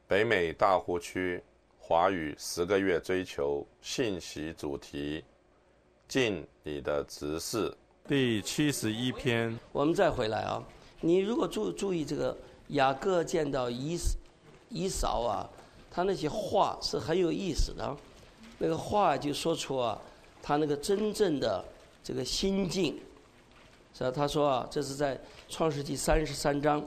北美大湖区华语10个月追求信息主题，尽你的职事，第71篇。 我们再回来啊，你如果注意这个雅各见到以扫啊，他那些话是很有意思的，那个话就说出啊，他那个真正的这个心境。是吧？他说啊，这是在创世纪33章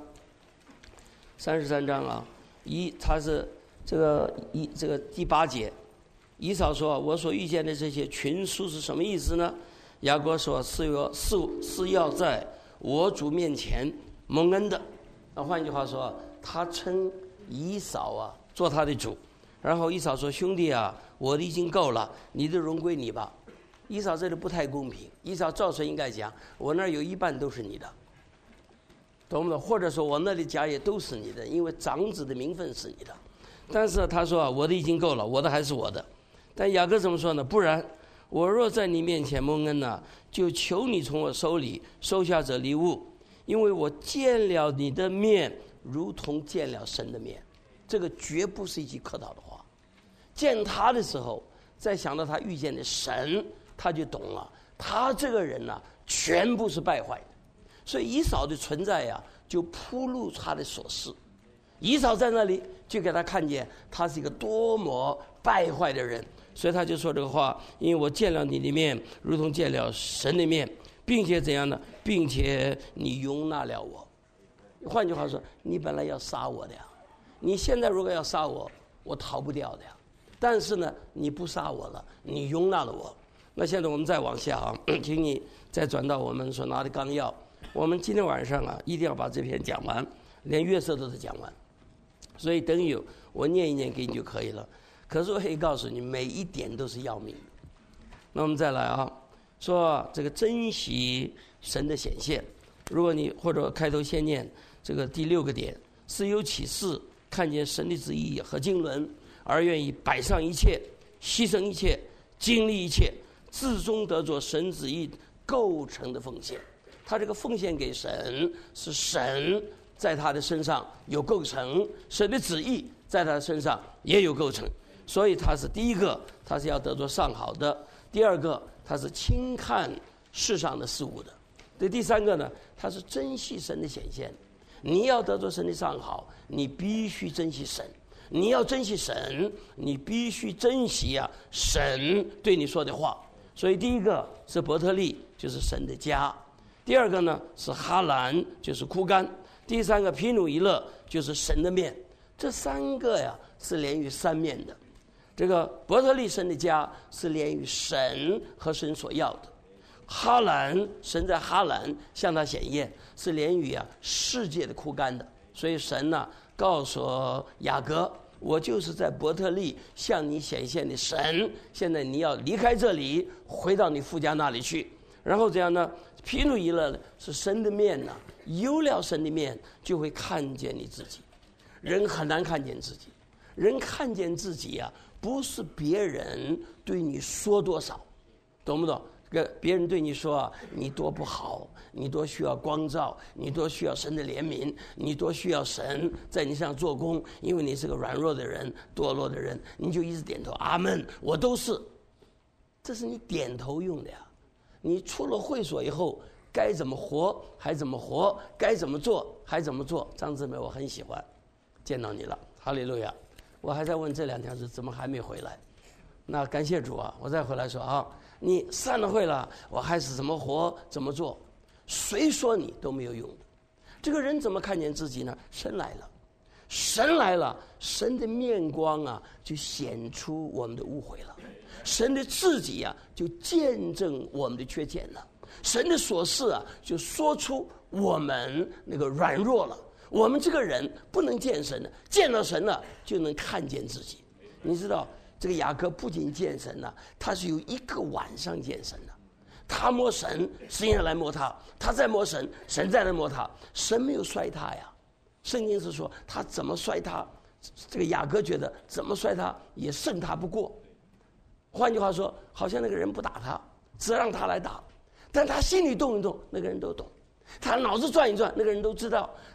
啊，他是这个第8节，以扫说：“我所遇见的这些群书是什么意思呢？”雅各说：“是要在我主面前蒙恩的。”那换句话说，他称以扫啊做他的主。然后以扫说：“兄弟啊，我的已经够了，你的荣归你吧。”以扫这里不太公平，以扫照说应该讲，我那儿有一半都是你的，懂不懂？或者说我那里家业都是你的，因为长子的名分是你的。但是他说我的已经够了，我的还是我的。但雅各怎么说呢？不然，我若在你面前蒙恩呢，就求你从我手里收下这礼物，因为我见了你的面，如同见了神的面。这个绝不是一句客套的话。见他的时候，再想到他遇见的神，他就懂了，他这个人呢，全部是败坏的。所以以扫的存在呀，就铺露他的所事。以扫在那里就给他看见他是一个多么败坏的人，所以他就说这个话：因为我见了你的面，如同见了神的面，并且怎样呢？并且你容纳了我。换句话说，你本来要杀我的呀，你现在如果要杀我，我逃不掉的呀。但是呢，你不杀我了，你容纳了我。那现在我们再往下啊，请你再转到我们所拿的纲要。我们今天晚上啊，一定要把这篇讲完，连约瑟都是讲完。所以等于我念一念给你就可以了。可是我可以告诉你，每一点都是要命的。那我们再来啊，说这个珍惜神的显现。如果你或者开头先念这个第6个点，是有启示，看见神的旨意和经纶，而愿意摆上一切，牺牲一切，经历一切，至终得着神旨意构成的奉献。他这个奉献给神，是神在他的身上有构成，神的旨意在他的身上也有构成。所以他是第一个，他是要得着上好的；第二个，他是轻看世上的事物的；第三个呢，他是珍惜神的显现。你要得着神的上好，你必须珍惜神。你要珍惜神，你必须珍惜啊神对你说的话。所以第一个是伯特利，就是神的家；第二个呢是哈兰，就是枯干；第三个皮努伊勒，就是神的面。这3个呀是连于3面的。这个伯特利神的家是连于神和神所要的；哈兰神在哈兰向他显现，是连于啊世界的枯干的。所以神呢告诉雅各，我就是在伯特利向你显现的神，现在你要离开这里，回到你父家那里去。然后这样呢，皮努伊勒是神的面呢，有了神的面就会看见你自己。人很难看见自己，人看见自己啊，不是别人对你说多少，懂不懂？别人对你说啊，你多不好，你多需要光照，你多需要神的怜悯，你多需要神在你身上做工，因为你是个软弱的人，堕落的人，你就一直点头阿门，我都是。这是你点头用的呀。你出了会所以后，该怎么活还怎么活，该怎么做还怎么做。张志美，我很喜欢，见到你了，哈利路亚。我还在问这2天是怎么还没回来。那感谢主啊，我再回来说啊，你散了会了，我还是怎么活怎么做，谁说你都没有用的。这个人怎么看见自己呢？神来了，神来了，神的面光啊就显出我们的误会了，神的自己啊就见证我们的缺陷了，神的所事啊就说出我们那个软弱了。我们这个人不能见神的，见到神了就能看见自己。你知道这个雅各不仅见神了，他是有1个晚上见神的。他摸神，神也来摸他；他再摸神，神再来摸他。神没有摔他呀。圣经是说他怎么摔他，这个雅各觉得怎么摔他也胜他不过。换句话说，好像那个人不打他，只让他来打，但他心里动一动，那个人都懂；他脑子转一转，那个人都知道。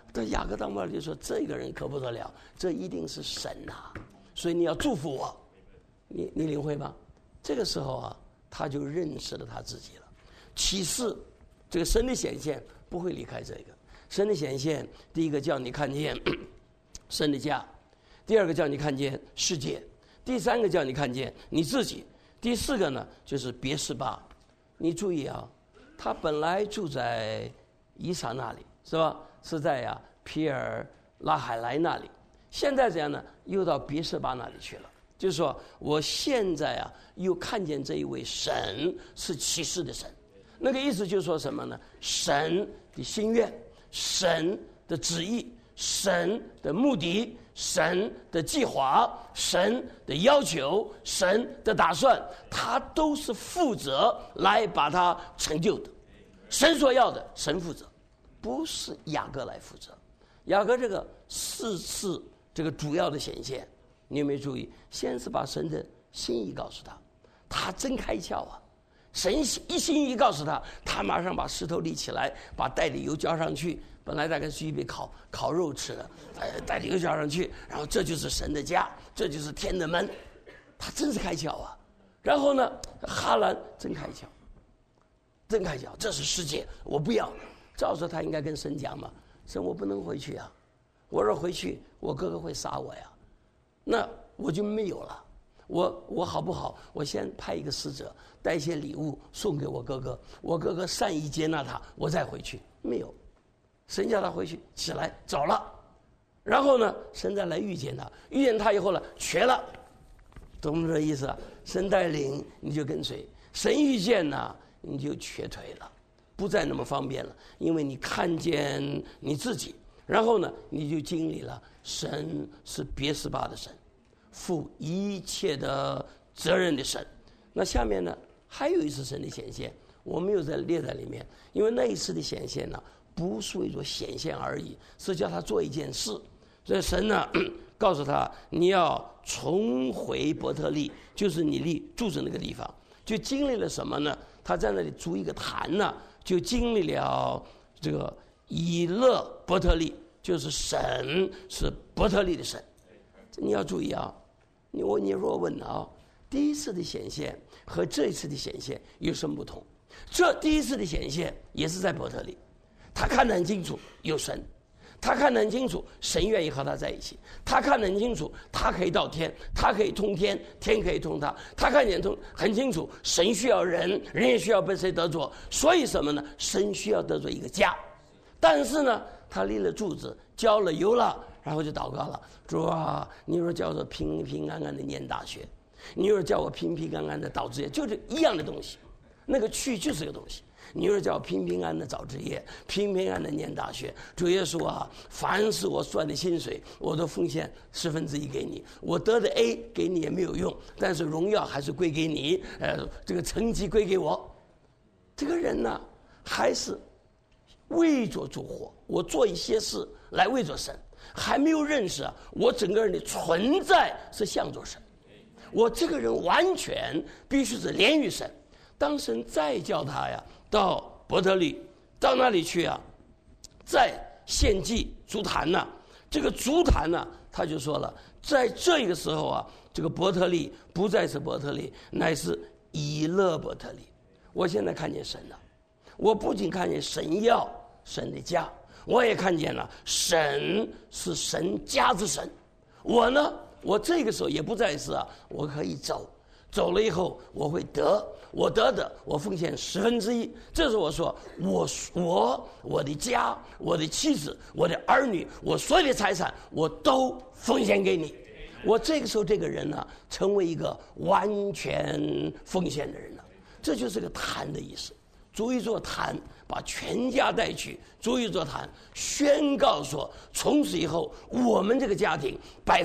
但雅各当爸就说：“这个人可不得了，这一定是神呐、所以你要祝福我。你领会吗？这个时候啊，他就认识了他自己了。启示，这个神的显现不会离开这个。神的显现，第一个叫你看见神的家，第二个叫你看见世界，第三个叫你看见你自己，第四个呢就是别是巴。你注意啊，他本来住在以撒那里，是吧？是在皮尔拉海莱那里，现在怎样呢？又到别是巴那里去了。就是说，我现在又看见这一位神是启示的神。那个意思就是说什么呢？神的心愿，神的旨意，神的目的，神的计划，神的要求，神的打算，他都是负责来把它成就的。神所要的，神负责，不是雅各来负责。雅各这个4次这个主要的显现，你有没有注意？先是把神的心意告诉他，他真开窍啊！神一心意告诉他，他马上把石头立起来，把带的油浇上去。本来大概是预备烤肉吃的，带的油浇上去，然后这就是神的家，这就是天的门，他真是开窍啊！然后呢，哈兰真开窍，真开窍，这是世界，我不要。照说他应该跟神讲嘛，神我不能回去啊，我若回去，我哥哥会杀我呀。那我就没有了，我好不好？我先派一个使者带一些礼物送给我哥哥，我哥哥善意接纳他，我再回去。没有，神叫他回去，起来走了。然后呢，神再来遇见他，遇见他以后呢，瘸了，懂不懂这意思啊？神带领你就跟随，神遇见呢，你就瘸腿了，不再那么方便了，因为你看见你自己。然后呢，你就经历了神是别是巴的神，负一切的责任的神。那下面呢，还有一次神的显现，我没有列在里面，因为那一次的显现呢，不是为着显现而已，是叫他做一件事。所以神呢，告诉他你要重回伯特利，就是你住的那个地方。就经历了什么呢？他在那里筑一个坛呢，就经历了这个以勒伯特利，就是神是伯特利的神。你要注意啊，你若问啊，第一次的显现和这一次的显现有什么不同？这第一次的显现也是在伯特利，他看得很清楚有神，他看得很清楚神愿意和他在一起，他看得很清楚他可以到天，他可以通天，天可以通他，他看见很清楚神需要人，人也需要被谁得着。所以什么呢？神需要得着一个家。但是呢，他立了柱子，浇了油了，然后就祷告了，主啊，你若叫我平平安安的念大学，你若叫我平平安安的导职业，就是一样的东西，那个去就是个东西。你若叫我平平安安的找职业，平平安安的念大学，主耶稣啊，凡是我赚的薪水，我都奉献1/10给你，我得的 A 给你也没有用，但是荣耀还是归给你，这个成绩归给我。这个人呢，还是为着主活，我做一些事来为着神，还没有认识我整个人的存在是向着神，我这个人完全必须是连于神。当神再叫他到伯特利，到那里去再献祭筑坛呢，这个筑坛呢，他就说了，在这个时候这个伯特利不再是伯特利，乃是以勒伯特利。我现在看见神了，我不仅看见神要神的家，我也看见了神是神家之神。我呢，我这个时候也不再是我可以走了以后我会我得的我奉献1/10。这是我说我的家，我的妻子，我的儿女，我所有的财产我都奉献给你。我这个时候这个人呢，成为一个完全奉献的人了。这就是个坛的意思，筑一座坛，把全家带去，筑一座坛，宣告说，从此以后我们这个家庭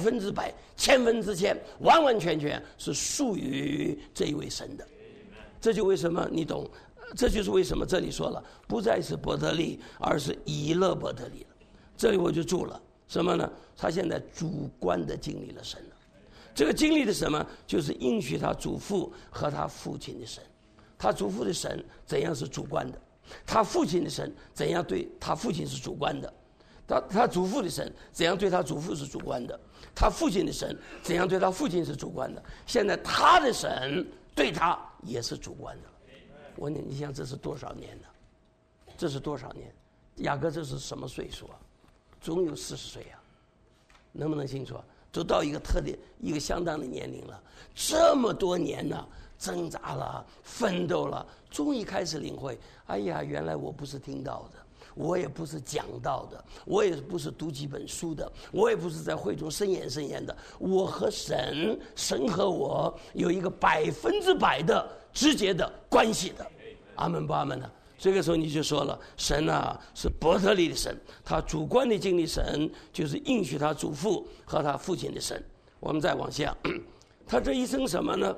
100%、1000%、完完全全是属于这一位神的。这就为什么你懂，这就是为什么这里说了，不再是伯特利，而是以勒伯特利了。这里我就住了什么呢？他现在主观的经历了神了。这个经历的什么？就是应许他祖父和他父亲的神。他祖父的神怎样是主观的，他父亲的神怎样对他父亲是主观的。 他祖父的神怎样对他祖父是主观的，他父亲的神怎样对他父亲是主观的，现在他的神对他也是主观的。我问你想这是多少年呢？这是多少年？雅各这是什么岁数啊？总有40岁啊，能不能清楚啊？都到一个相当的年龄了，这么多年呢，挣扎了，奋斗了，终于开始领会，哎呀，原来我不是听到的，我也不是讲到的，我也不是读几本书的，我也不是在会中申言的，我和神和我有一个100%的直接的关系的。阿门不阿门呢？这个时候你就说了，神啊是伯特利的神，他主观的经历神就是应许他祖父和他父亲的神。我们再往下，他这一生什么呢？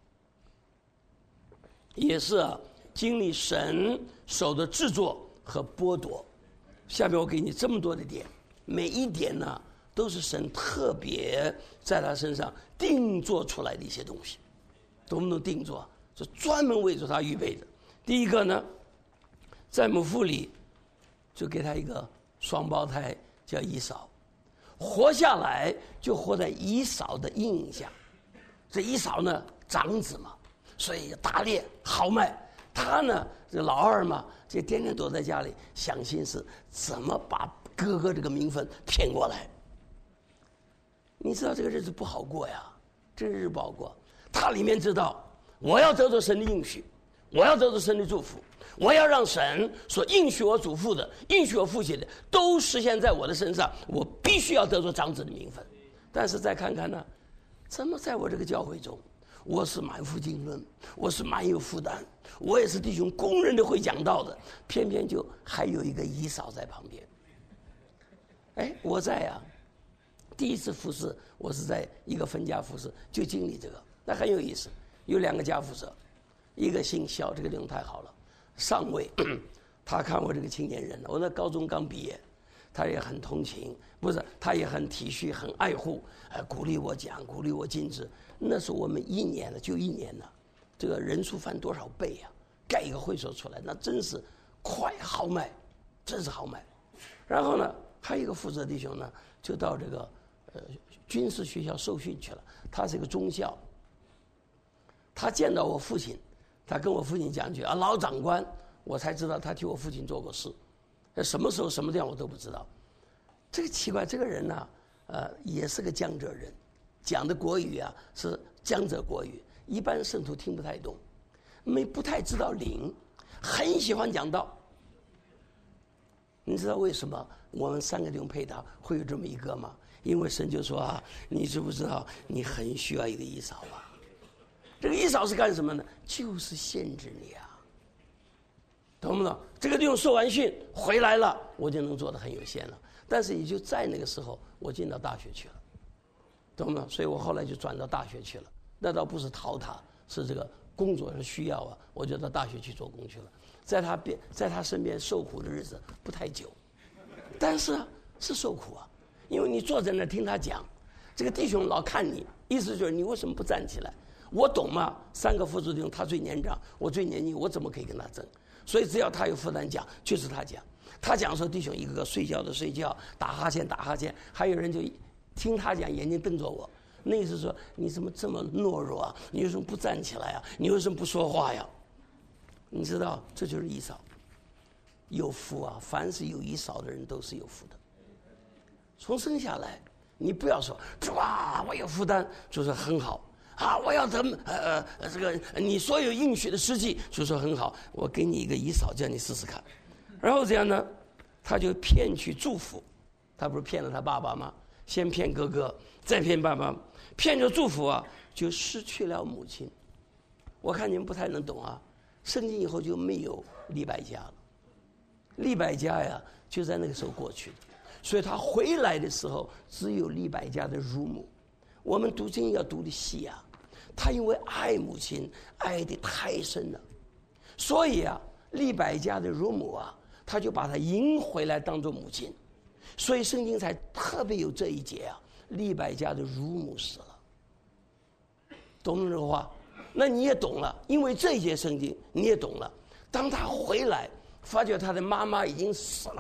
也是经历神手的制作和剥夺。下面我给你这么多的点，每一点呢都是神特别在他身上定做出来的一些东西，懂不懂？定做是专门为着他预备的。第一个呢，在母腹里就给他一个双胞胎叫以扫，活下来就活在以扫的阴影下。这以扫呢长子嘛，所以打猎豪迈，他呢这老二嘛，就天天躲在家里想心思怎么把哥哥这个名分骗过来。你知道这个日子不好过呀，这日子不好过。他里面知道我要得着神的应许，我要得着神的祝福，我要让神所应许我祖父的、应许我父亲的都实现在我的身上，我必须要得着长子的名分。但是再看看呢，怎么在我这个教会中，我是满腹经纶，我是满有负担，我也是弟兄公认的会讲道的，偏偏就还有一个以扫在旁边。哎，我在第一次服侍，我是在一个分家服侍，就经历这个，那很有意思。有2个家服者，一个姓肖，这个地方太好了，上尉，他看我这个青年人，我那高中刚毕业，他也很同情，不是，他也很体恤，很爱护，鼓励我讲，鼓励我进职。那是我们1年了，就1年了，这个人数翻多少倍啊！盖一个会所出来，那真是快豪迈，真是豪迈。然后呢，还有一个负责弟兄呢，就到这个军事学校受训去了，他是一个中校。他见到我父亲，他跟我父亲讲句啊，老长官，我才知道他替我父亲做过事，什么时候什么地方我都不知道。这个奇怪，这个人呢，也是个江浙人，讲的国语啊是江浙国语，一般圣徒听不太懂，不太知道领，很喜欢讲道。你知道为什么我们3个弟兄配搭会有这么一个吗？因为神就说啊，你知不知道你很需要一个以扫啊？这个以扫是干什么呢？就是限制你啊，懂不懂？这个弟兄受完训回来了，我就能做得很有限了。但是也就在那个时候，我进到大学去了，懂不懂？所以我后来就转到大学去了。那倒不是逃他，是这个工作的需要啊，我就到大学去做工去了。在他身边受苦的日子不太久，但是是受苦啊，因为你坐在那听他讲，这个弟兄老看你，意思就是你为什么不站起来？我懂吗？3个副主弟兄，他最年长，我最年轻，我怎么可以跟他争？所以只要他有负担讲，就是他讲。他讲的时候，弟兄一个个睡觉的睡觉，打哈欠打哈欠，还有人就听他讲，眼睛瞪着我，那意思说你怎么这么懦弱啊？你为什么不站起来啊？你为什么不说话呀？你知道，这就是以扫，有福啊！凡是有以扫的人都是有福的。从生下来，你不要说哇，我有负担，就说很好。啊！我要这个你所有应许的事迹，就说很好，我给你一个以扫，叫你试试看。然后这样呢，他就骗取祝福，他不是骗了他爸爸吗？先骗哥哥，再骗爸爸，骗着祝福啊，就失去了母亲。我看你们不太能懂啊，圣经以后就没有利百加了，利百加呀就在那个时候过去的，所以他回来的时候只有利百加的乳母。我们读经要读的细啊，他因为爱母亲爱得太深了，所以啊，利百加的乳母啊，他就把他迎回来当做母亲，所以圣经才特别有这一节啊，利百加的乳母死了，懂这个话？那你也懂了，因为这一节圣经你也懂了。当他回来，发觉他的妈妈已经死了，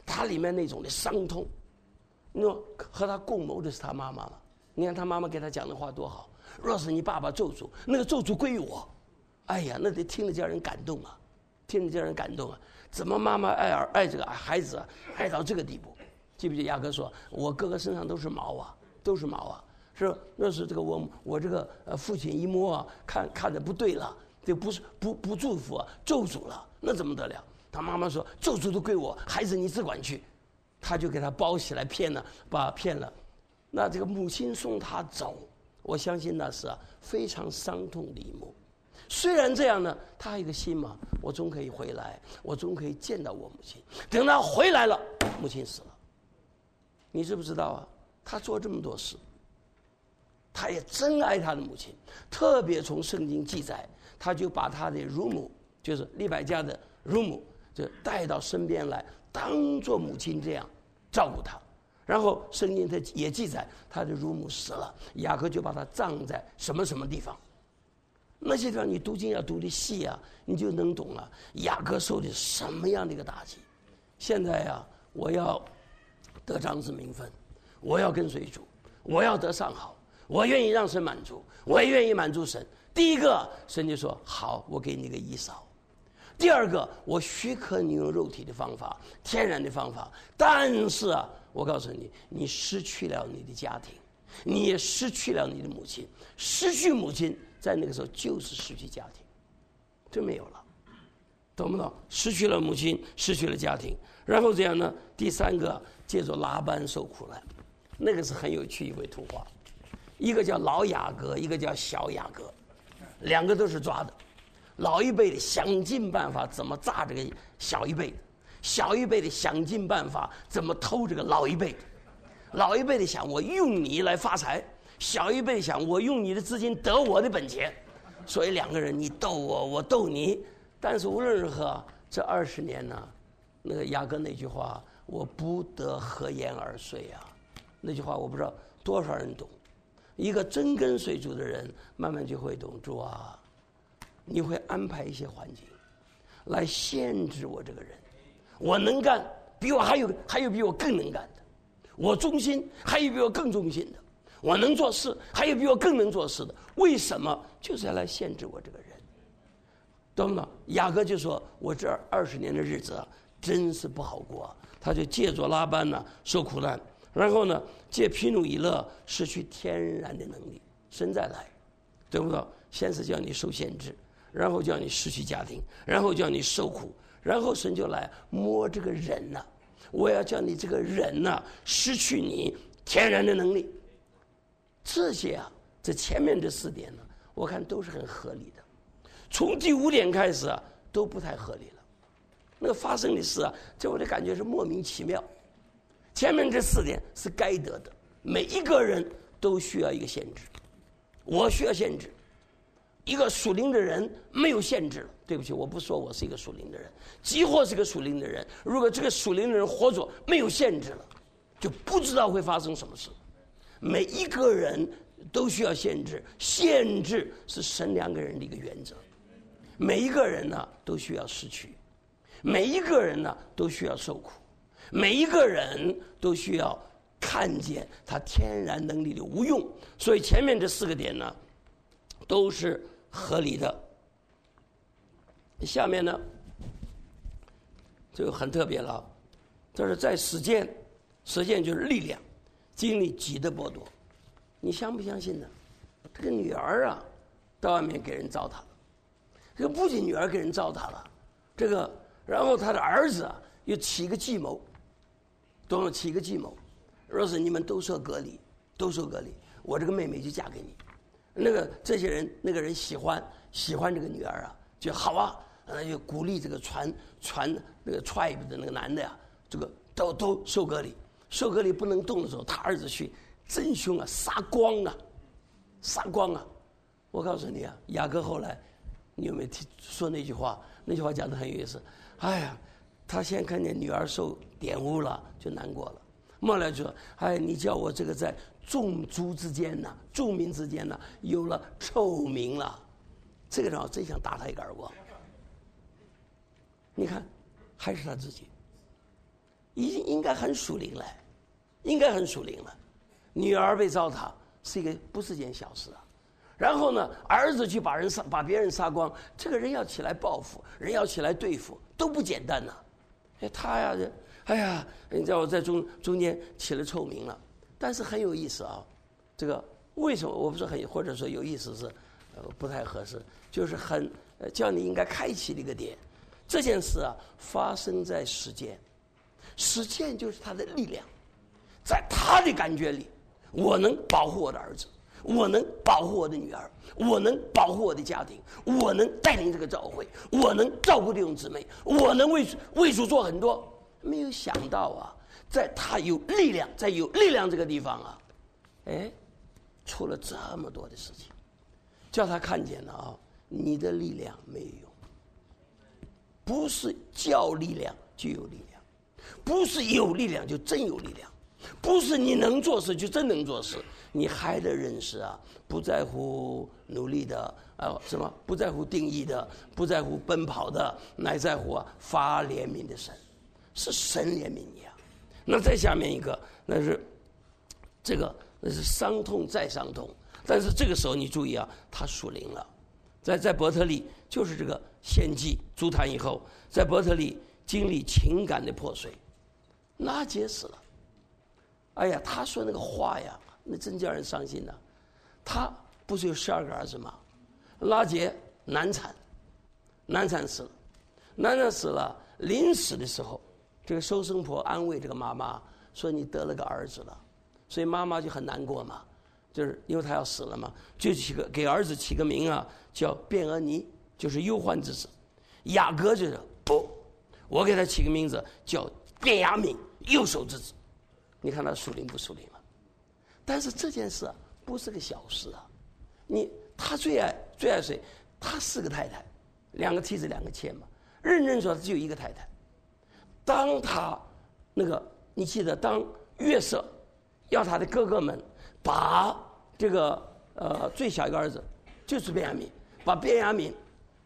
他里面那种的伤痛。你说和他共谋的是他妈妈了。你看他妈妈给他讲的话多好，若是你爸爸咒诅，那个咒诅归于我。哎呀，那得听着叫人感动啊，听着叫人感动啊！怎么妈妈爱这个孩子啊，爱到这个地步？记不记得雅各说，我哥哥身上都是毛啊，都是毛啊。是，那是这个我这个父亲一摸啊，看着不对了，这不是不祝福啊，咒诅了，那怎么得了？他妈妈说咒诅都归我，孩子你只管去，他就给他包起来骗了，把他骗了。那这个母亲送他走，我相信那是非常伤痛的一幕。虽然这样呢，他还有一个心嘛，我终可以回来，我终可以见到我母亲。等他回来了，母亲死了。你知不知道啊？他做这么多事，他也真爱他的母亲。特别从圣经记载，他就把他的乳母，就是利百加的乳母，就带到身边来，当做母亲这样照顾他。然后圣经他也记载，他的乳母死了，雅各就把他葬在什么什么地方。那些地方你读经要读的细啊，你就能懂了。雅各受的什么样的一个打击？现在啊，我要得长子名分，我要跟随主，我要得上好，我愿意让神满足，我也愿意满足神。第一个，神就说好，我给你个以扫。第二个，我许可你用肉体的方法，天然的方法，但是啊，我告诉你，你失去了你的家庭，你也失去了你的母亲。失去母亲，在那个时候就是失去家庭，就没有了，懂不懂？失去了母亲，失去了家庭，然后这样呢？第三个，借着拉班受苦难，那个是很有趣一位图画，一个叫老雅各，一个叫小雅各，两个都是抓的。老一辈的想尽办法怎么炸这个小一辈的，小一辈的想尽办法怎么偷这个老一辈的，老一辈的想我用你来发财，小一辈想我用你的资金得我的本钱，所以两个人你斗我，我斗你。但是无论如何，这20年呢，那个雅各那句话，我不得和颜而睡啊，那句话我不知道多少人懂。一个真跟随主的人，慢慢就会懂，主啊，你会安排一些环境来限制我这个人，我能干，比我还有比我更能干的，我忠心，还有比我更忠心的，我能做事，还有比我更能做事的。为什么？就是要来限制我这个人，懂不懂？雅各就说，我这20年的日子啊，真是不好过啊。他就借着拉班呢受苦难，然后呢借毗努伊勒失去天然的能力，神再来，对不对？先是叫你受限制，然后叫你失去家庭，然后叫你受苦，然后神就来摸这个人呐，我要叫你这个人呐失去你天然的能力。这些啊，这前面这4点呢，我看都是很合理的。从第5点开始啊，都不太合理了。那个发生的事啊，这我的感觉是莫名其妙。前面这4点是该得的，每一个人都需要一个限制，我需要限制。一个属灵的人没有限制了，对不起，我不说我是一个属灵的人，几乎是个属灵的人。如果这个属灵的人活着没有限制了，就不知道会发生什么事。每一个人都需要限制，限制是神2个人的一个原则。每一个人呢都需要失去，每一个人呢都需要受苦，每一个人都需要看见他天然能力的无用。所以前面这4个点呢都是合理的。下面呢这个很特别了，这是在实践就是力量，经历己的剥夺。你相不相信呢？这个女儿啊到外面给人糟蹋了，这个不仅女儿给人糟蹋了，这个然后他的儿子啊又起个计谋，懂了？起个计谋，若是你们都受隔离，我这个妹妹就嫁给你。这些人那个人喜欢这个女儿啊，就好啊，就鼓励这个传那个 tribe 的那个男的呀，这个都受隔离不能动的时候，他儿子去真凶啊，杀光啊！我告诉你啊，雅各后来，你有没有说那句话？那句话讲得很有意思。哎呀，他先看见女儿受玷污了，就难过了。末来就说：“哎，你叫我这个在众族之间呢，众民之间呢，有了臭名了。”这个人我真想打他一个耳光。你看，还是他自己， 应该很属灵了，应该很属灵了。女儿被糟蹋不是件小事啊。然后呢，儿子去把别人杀光，这个人要起来报复，人要起来对付，都不简单呐。他呀，你知道我在中间起了臭名了。但是很有意思啊，这个为什么我不是或者说有意思是不太合适，就是叫你应该开启的一个点。这件事啊，发生在实践，实践就是他的力量，在他的感觉里，我能保护我的儿子，我能保护我的女儿，我能保护我的家庭，我能带领这个教会，我能照顾弟兄姊妹，我能为主做很多。没有想到啊，在他有力量，在有力量这个地方啊，出了这么多的事情，叫他看见了啊，你的力量没有用，不是叫力量就有力量，不是有力量就真有力量，不是你能做事就真能做事。你还得认识啊，不在乎努力的不在乎定义的，不在乎奔跑的，乃在乎发怜悯的神，是神怜悯你啊。那再下面一个，那是伤痛再伤痛。但是这个时候你注意啊，他属灵了。在伯特利，就是这个献祭筑坛以后，在伯特利经历情感的破碎，拉结死了。哎呀，他说那个话呀，那真叫人伤心呐。他不是有12个儿子吗？拉结难产死了。临死的时候，这个收生婆安慰这个妈妈说：“你得了个儿子了。”所以妈妈就很难过嘛，就是因为他要死了嘛，就给儿子起个名啊，叫便俄尼，就是忧患之子。雅各就是不，我给他起个名字叫便雅悯，右手之子。你看他属灵不属灵了？但是这件事啊，不是个小事啊。他最爱谁？他4个太太，2个妻子2个妾嘛。认真说，他只有1个太太。当他你记得，当约瑟要他的哥哥们把这个最小一个儿子就是便雅悯，把便雅悯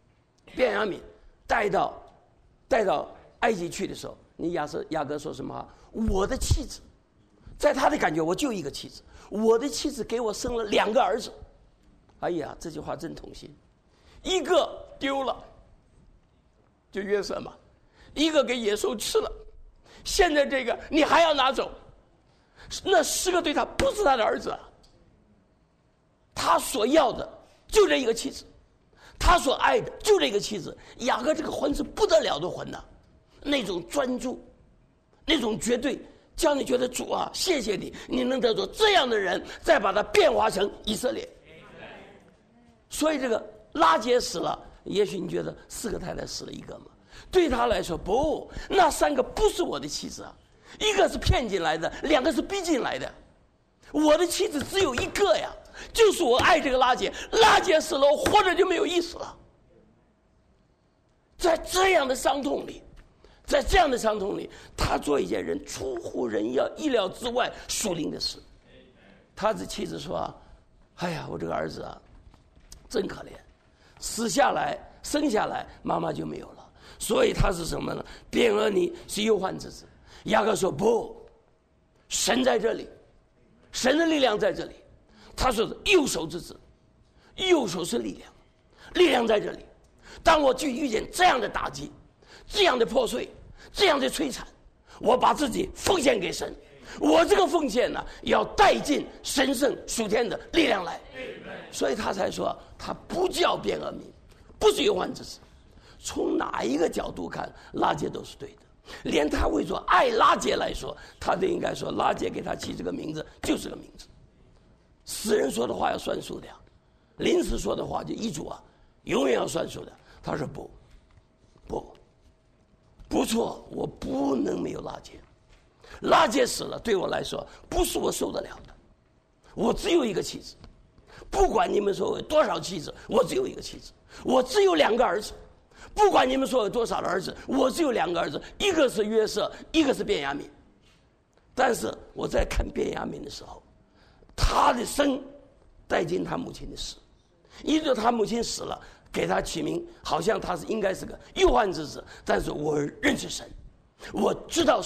带到埃及去的时候，雅各说什么？我的妻子，在他的感觉，我就1个妻子，我的妻子给我生了2个儿子。哎呀，这句话真痛心。1个丢了，就约瑟嘛；1个给野兽吃了，现在这个你还要拿走？那10个对他不是他的儿子啊。他所要的就这1个妻子，他所爱的就这个妻子。雅各这个魂是不得了的魂呐，那种专注，那种绝对，叫你觉得主啊，谢谢你，你能得着这样的人，再把它变化成以色列。所以这个拉结死了，也许你觉得4个太太死了1个嘛？对他来说不，那3个不是我的妻子啊，1个是骗进来的，2个是逼进来的。我的妻子只有1个呀，就是我爱这个拉结，拉结死了，我活着就没有意思了。在这样的伤痛里，他做一件人出乎人意料之外属灵的事。他的妻子说：“哎呀，我这个儿子啊，真可怜，生下来妈妈就没有了。”所以他是什么呢？便俄尼是忧患之子。雅各说不，神在这里，神的力量在这里。他说是右手之子，右手是力量，力量在这里。当我去遇见这样的打击，这样的破碎，这样的摧残，我把自己奉献给神。我这个奉献呢，要带进神圣属天的力量来。所以他才说他不叫便俄民，不是忧患之子。从哪一个角度看，拉结都是对的。连他为说爱拉结来说，他都应该说拉结给他起这个名字就是个名字。死人说的话要算数的，临时说的话就遗嘱啊，永远要算数的。他说不错，我不能没有拉结。拉结死了，对我来说不是我受得了的。我只有1个妻子，不管你们说有多少妻子，我只有1个妻子。我只有2个儿子，不管你们说有多少的儿子，我只有2个儿子，一个是约瑟，一个是便雅悯。但是我在看便雅悯的时候，他的生带进他母亲的死，一直他母亲死了，给他起名，好像他应该是个忧患之子。但是我认识神，我知道神，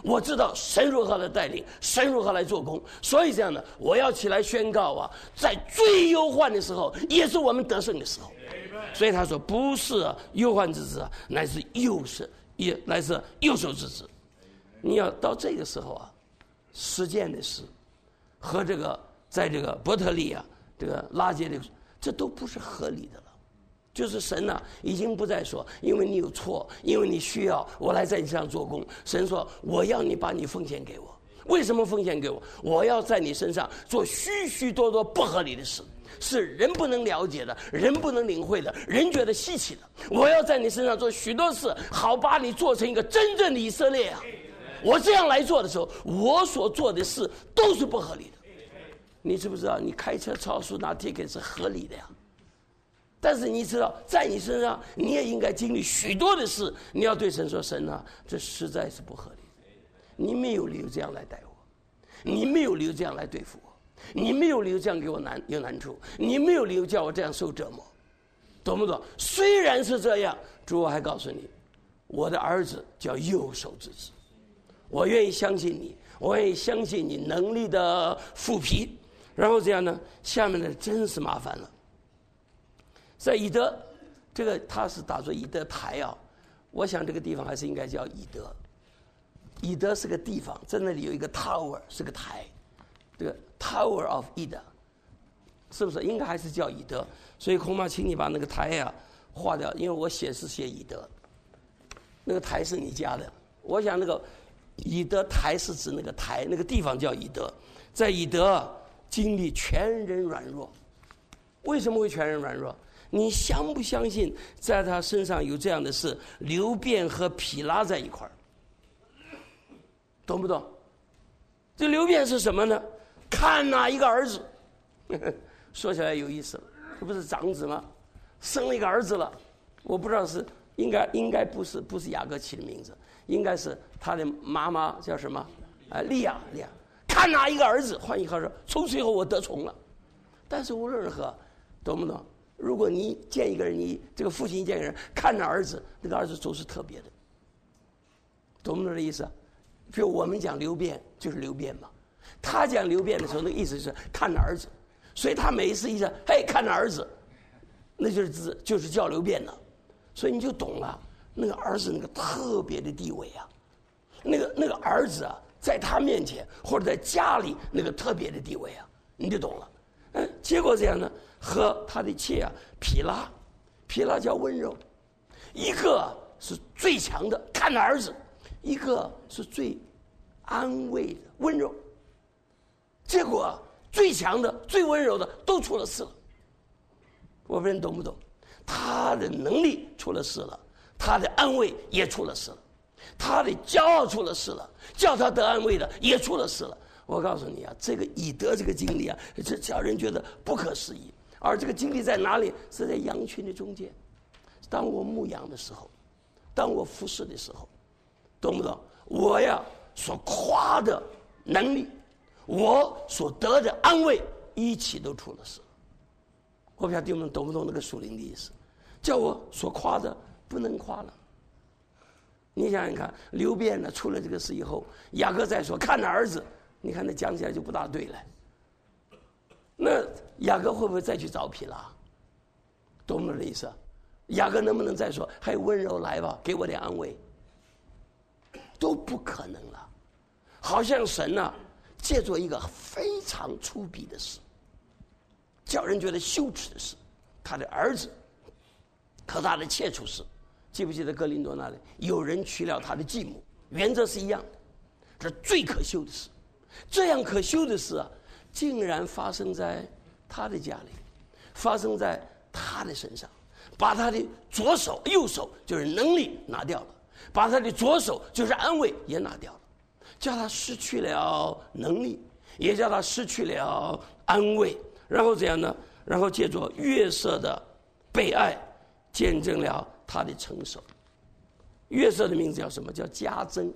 我知道神如何来带领，神如何来做工，所以这样的，我要起来宣告啊，在最忧患的时候，也是我们得胜的时候。所以他说，不是忧患之子，乃是右手之子。你要到这个时候啊，实践的事和这个在这个伯特利啊，这个拉结的，这都不是合理的了。就是神呢，已经不再说，因为你有错，因为你需要我来在你身上做工。神说，我要你把你奉献给我。为什么奉献给我？我要在你身上做许许多多不合理的事，是人不能了解的，人不能领会的，人觉得稀奇的。我要在你身上做许多事，好把你做成一个真正的以色列啊！我这样来做的时候，我所做的事都是不合理的。你知不知道，你开车超速拿 ticket 是合理的呀？但是你知道，在你身上，你也应该经历许多的事。你要对神说：“神啊，这实在是不合理的。你没有理由这样来待我，你没有理由这样来对付我，你没有理由这样给我有难处，你没有理由叫我这样受折磨，懂不懂？虽然是这样，主，我还告诉你，我的儿子叫右手之子，我愿意相信你，我愿意相信你能力的复辟。然后这样呢，下面的真是麻烦了。”在以德，这个他是打作以德台啊，我想这个地方还是应该叫以德。以德是个地方，在那里有一个 tower， 是个台，这个 Tower of 以德，是不是应该还是叫以德？所以恐怕请你把那个台啊划掉，因为我写是写以德，那个台是你加的。我想那个以德台是指那个台，那个地方叫以德，在以德经历全人软弱。为什么会全人软弱？你相不相信在他身上有这样的事？流便和毗拉在一块儿，懂不懂？这流便是什么呢？看哪一个儿子，说起来有意思了，这不是长子吗？生了一个儿子了，我不知道是应该不是雅各起的名字，应该是他的妈妈叫什么？利亚。看哪一个儿子，换一句话说，从此以后我得宠了。但是无论如何，懂不懂？如果你见一个人，你这个父亲见一个人，看着儿子，那个儿子都是特别的，懂不懂这意思？比如我们讲流便就是流便嘛，他讲流便的时候，那个意思是看着儿子，所以他每一次一说嘿看着儿子，那就是叫流便了，所以你就懂了，那个儿子那个特别的地位啊，那个儿子啊，在他面前或者在家里那个特别的地位啊，你就懂了。结果这样呢，和他的妾啊毗拉叫温柔，一个是最强的看着儿子，一个是最安慰的温柔。结果最强的最温柔的都出了事了。我不知道你懂不懂？他的能力出了事了，他的安慰也出了事了，他的骄傲出了事了，叫他得安慰的也出了事了。我告诉你啊，这个以德这个经历啊，这叫人觉得不可思议。而这个经历在哪里？是在羊群的中间。当我牧羊的时候，当我服侍的时候，懂不懂？我呀所夸的能力，我所得的安慰，一起都出了事。我不晓得弟兄们懂不懂那个属灵的意思？叫我所夸的不能夸了。你想想看，流便呢出了这个事以后，雅各再说看着儿子。你看，那讲起来就不大对了。那雅各会不会再去找毗拉？懂不懂这意思？雅各能不能再说还有温柔来吧，给我点安慰？都不可能了。好像神啊，借助一个非常粗鄙的事，叫人觉得羞耻的事，他的儿子和他的妾出事。记不记得哥林多那里有人娶了他的继母？原则是一样的，这是最可羞的事。这样可羞的事啊，竟然发生在他的家里，发生在他的身上，把他的右手就是能力拿掉了，把他的左手就是安慰也拿掉了，叫他失去了能力，也叫他失去了安慰。然后这样呢，然后借着约瑟的被爱，见证了他的成熟。约瑟的名字叫什么？叫加增。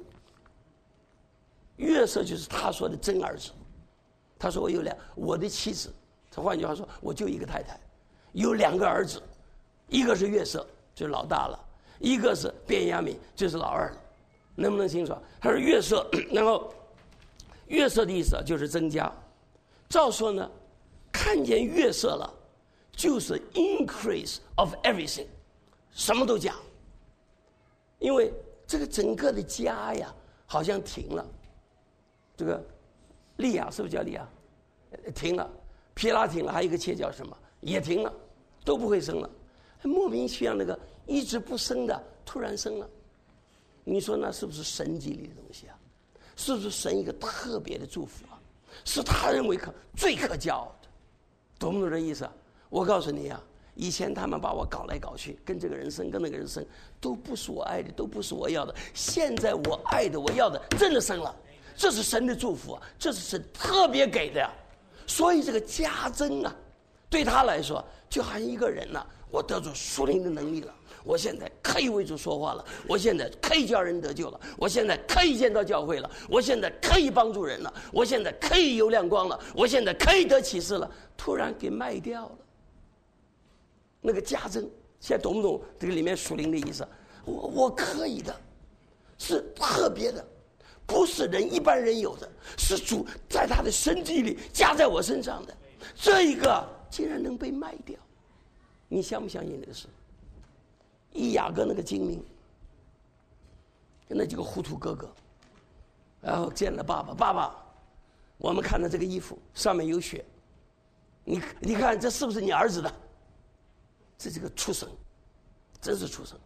约瑟就是他说的真儿子。他说我的妻子，他换句话说，我就一个太太，有两个儿子，一个是约瑟，就是老大了；一个是便雅悯，就是老二了。 能不能清楚？他说月色，然后月色的意思就是增加。照说呢，看见月色了，就是 increase of everything， 什么都加。因为这个整个的家呀，好像停了。这个利亚是不是叫利亚？停了，皮拉停了，还有一个妾叫什么？也停了，都不会生了。莫名其妙那个一直不生的突然生了，你说那是不是神迹里的东西啊？是不是神一个特别的祝福啊？是他认为最可骄傲的，懂不懂这意思啊？我告诉你啊，以前他们把我搞来搞去，跟这个人生跟那个人生，都不是我爱的，都不是我要的。现在我爱的我要的真的生了，这是神的祝福啊，这是神特别给的呀。所以这个加增啊，对他来说就好像一个人啊，我得着属灵的能力了，我现在可以为主说话了，我现在可以叫人得救了，我现在可以见到教会了，我现在可以帮助人了，我现在可以有亮光了，我现在可以得启示了，突然给卖掉了。那个加增，现在懂不懂这个里面属灵的意思？我可以的，是特别的，不是人一般人有的，是主在他的身体里加在我身上的，这一个竟然能被卖掉，你相不相信这个事？以雅各那个精明，跟那几个糊涂哥哥，然后见了爸爸，爸爸，我们看到这个衣服上面有血，你看这是不是你儿子的？这个畜生，真是畜生。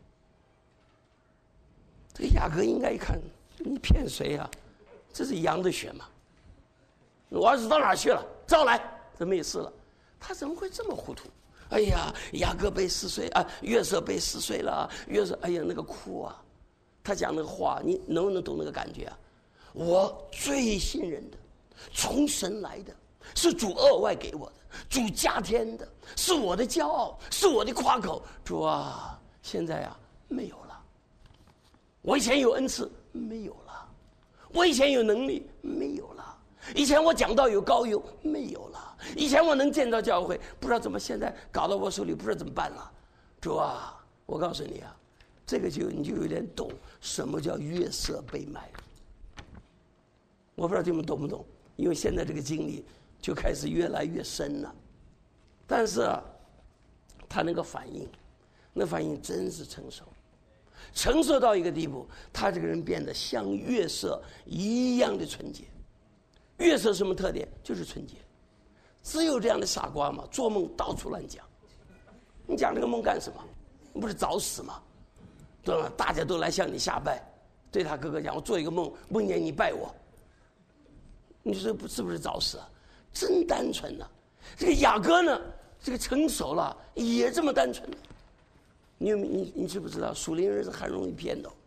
这个雅各应该一看，你骗谁啊？这是羊的血嘛？我儿子到哪儿去了？招来，这没事了。他怎么会这么糊涂？哎呀，雅各被撕碎啊，约瑟被撕碎了，约瑟，哎呀，那个哭啊！他讲那个话，你能不能懂那个感觉啊？我最信任的，从神来的，是主额外给我的，主加添的，是我的骄傲，是我的夸口。主啊，现在啊没有了。我以前有恩赐，没有了；我以前有能力，没有了；以前我讲道有高油，没有了；以前我能见到教会，不知道怎么现在搞到我手里，不知道怎么办了。主啊，我告诉你啊，这个你就有点懂什么叫月色被卖。我不知道你们懂不懂，因为现在这个经历就开始越来越深了。但是啊，他那个反应，那反应真是成熟。成熟到一个地步，他这个人变得像月色一样的纯洁。月色什么特点？就是纯洁。只有这样的傻瓜嘛，做梦到处乱讲。你讲这个梦干什么？不是找死吗？对吧？大家都来向你下拜。对他哥哥讲，我做一个梦，梦见你拜我。你说是不是找死啊？真单纯呐、啊！这个雅各呢，这个成熟了，也这么单纯。你知不知道，属灵人是很容易骗的。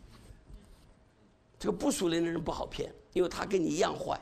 这个不属灵的人不好骗，因为他跟你一样坏。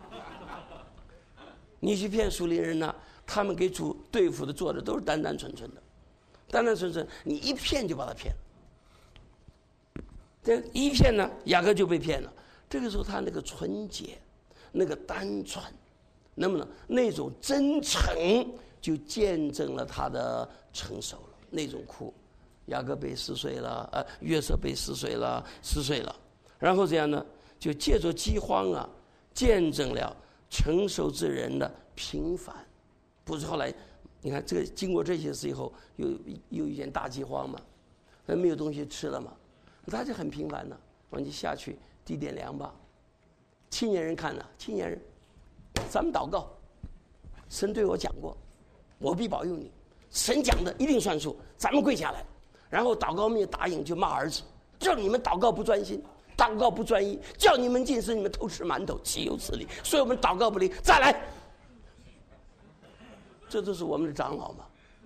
你去骗属灵人呢，他们给主对付的做的都是单单纯纯的，单单纯纯，你一骗就把他骗了。这一骗呢，雅各就被骗了。这个时候他那个纯洁，那个单纯，能不能那种真诚，就见证了他的成熟了。那种哭，雅各被撕碎了，约瑟被撕碎了，然后这样呢，就借着饥荒啊，见证了成熟之人的平凡。不是后来，你看这个经过这些事以后，又一件大饥荒嘛，没有东西吃了嘛，他就很平凡的，往就下去递点粮吧。青年人看了，青年人，咱们祷告，神对我讲过，我必保佑你。神讲的一定算数，咱们跪下来，然后祷告没有答应就骂儿子，叫你们祷告不专心，祷告不专一，叫你们进食你们偷吃馒头，岂有此理！所以我们祷告不灵，再来。这都是我们的长老嘛。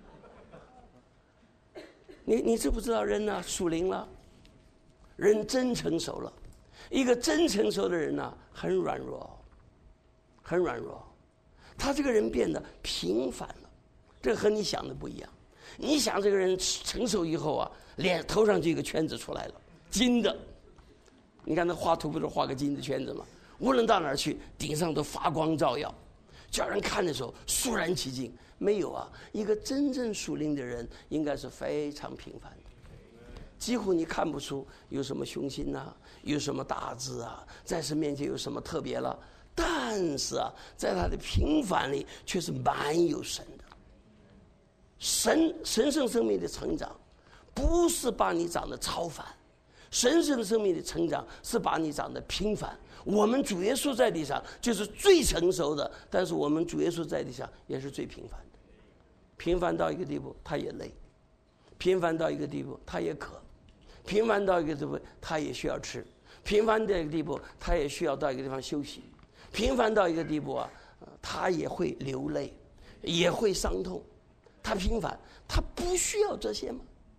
你知不知道人呢属灵了，人真成熟了。一个真成熟的人呢，很软弱，很软弱，他这个人变得平凡了。这个和你想的不一样。你想这个人成熟以后啊，脸头上就一个圈子出来了，金的。你看那画图不是画个金的圈子吗？无论到哪儿去，顶上都发光照耀，叫人看的时候肃然起敬。没有啊，一个真正属灵的人应该是非常平凡的。 几乎你看不出有什么雄心啊，有什么大志啊，在神面前有什么特别了。但是啊，在他的平凡里却是满有神的。神圣生命的成长，不是把你长得超凡，神圣生命的成长是把你长得平凡。我们主耶稣在地上就是最成熟的，但是我们主耶稣在地上也是最平凡的。平凡到一个地步，他也累；平凡到一个地步，他也渴；平凡到一个地步，他也需要吃；平凡到一个地步，他也需要到一个地方休息；平凡到一个地步啊，他也会流泪，也会伤痛。他平凡，他不需要这些吗？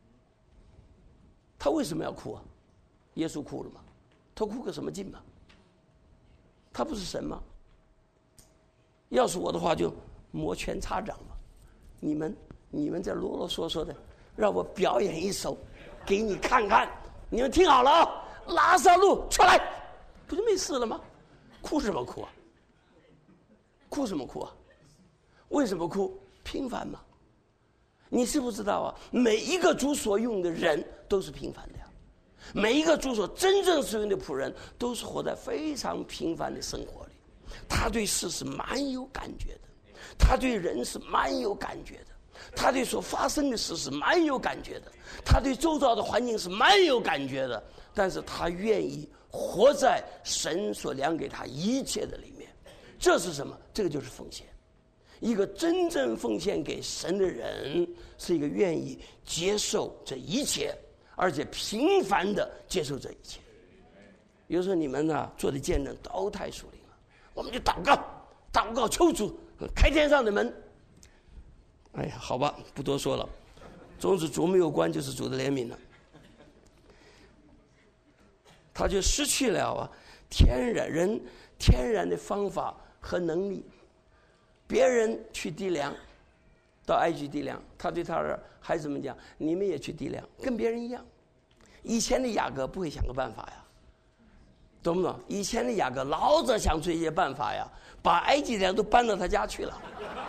他为什么要哭啊？耶稣哭了吗？他哭个什么劲嘛？他不是神吗？要是我的话，就摩拳擦掌了。你们在啰啰嗦嗦的，让我表演一首，给你看看。你们听好了啊！拉萨路出来，不就没事了吗？哭什么哭啊？哭什么哭啊？为什么哭？平凡嘛。你知不知道啊？每一个主所用的人都是平凡的呀，每一个主所真正使用的仆人都是活在非常平凡的生活里。他对事是蛮有感觉的，他对人是蛮有感觉的，他对所发生的事是蛮有感觉的，他对周遭的环境是蛮有感觉的。但是他愿意活在神所量给他一切的里面。这是什么？这个就是奉献。一个真正奉献给神的人，是一个愿意接受这一切，而且平凡的接受这一切。有时候你们呢做的见证都太属灵了，我们就祷告求主开天上的门。哎呀，好吧，不多说了。总之主没有关，就是主的怜悯了。他就失去了啊天然的方法和能力。别人去地量，到埃及地量，他对他的孩子们讲：“你们也去地量，跟别人一样。”以前的雅各不会想个办法呀，懂不懂？以前的雅各老早想出一些办法呀，把埃及人都搬到他家去了。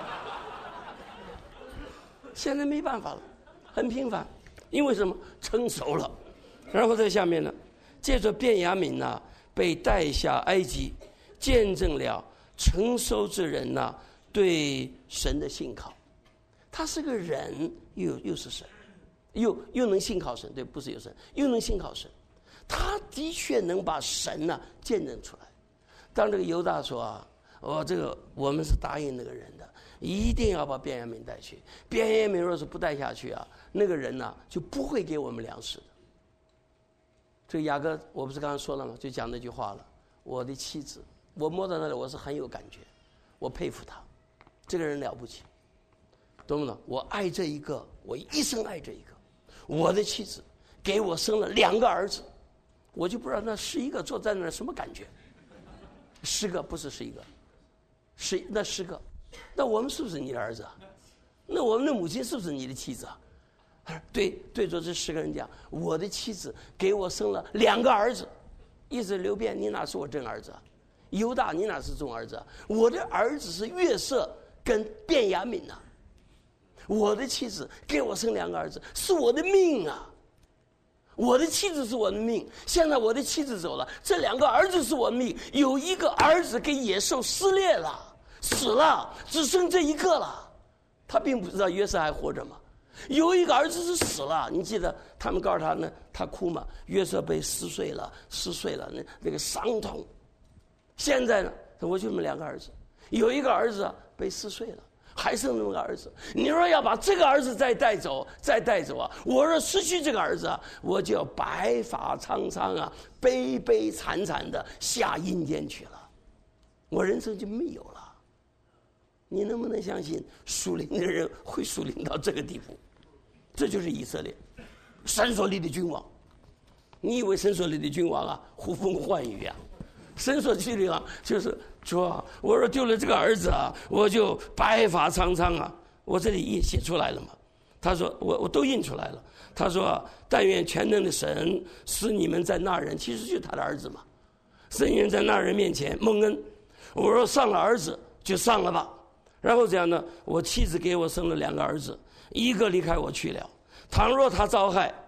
现在没办法了，很平凡，因为什么？成熟了。然后在下面呢，借着便雅悯呢被带下埃及，见证了成熟之人呢对神的信靠。他是个人，又是神，又能信靠神，对，不是有神，又能信靠神。他的确能把神呢见证出来。当这个犹大说啊，我们是答应那个人的，一定要把便雅悯带去。便雅悯若是不带下去啊，那个人呢就不会给我们粮食的。这个雅各，我不是刚刚说了吗？就讲那句话了。我的妻子，我摸到那里，我是很有感觉，我佩服他，这个人了不起，懂不懂？我爱这一个，我一生爱这一个。我的妻子给我生了2个儿子，我就不知道那11个坐在那儿什么感觉。10个不是11个，那10个，那我们是不是你的儿子啊？那我们的母亲是不是你的妻子啊？对着这10个人讲，我的妻子给我生了2个儿子，意思流便，你哪是我真儿子啊？犹大，你哪是重儿子啊？我的儿子是约瑟跟便雅悯啊。我的妻子给我生2个儿子，是我的命啊。我的妻子是我的命，现在我的妻子走了，这2个儿子是我的命。有一个儿子给野兽撕裂了，死了，只剩这一个了。他并不知道约瑟还活着吗？有一个儿子是死了，你记得他们告诉他呢，他哭嘛，约瑟被撕碎了，那个伤痛。现在呢，我就这么2个儿子，有一个儿子被撕碎了，还剩那么个儿子。你若要把这个儿子再带走啊，我若失去这个儿子啊，我就要白发苍苍啊，悲悲惨惨的下阴间去了，我人生就没有了。你能不能相信属灵的人会属灵到这个地步？这就是以色列神所立的君王。你以为神所立的君王啊呼风唤雨啊？神所立的啊就是说，我若丢了这个儿子啊，我就白发苍苍啊。我这里也写出来了嘛。他说我都印出来了。他说但愿全能的神使你们在那人，其实就是他的儿子嘛，使你们在那人面前蒙恩。我若丧了儿子，就丧了吧。然后这样呢，我妻子给我生了2个儿子，一个离开我去了。倘若他遭害，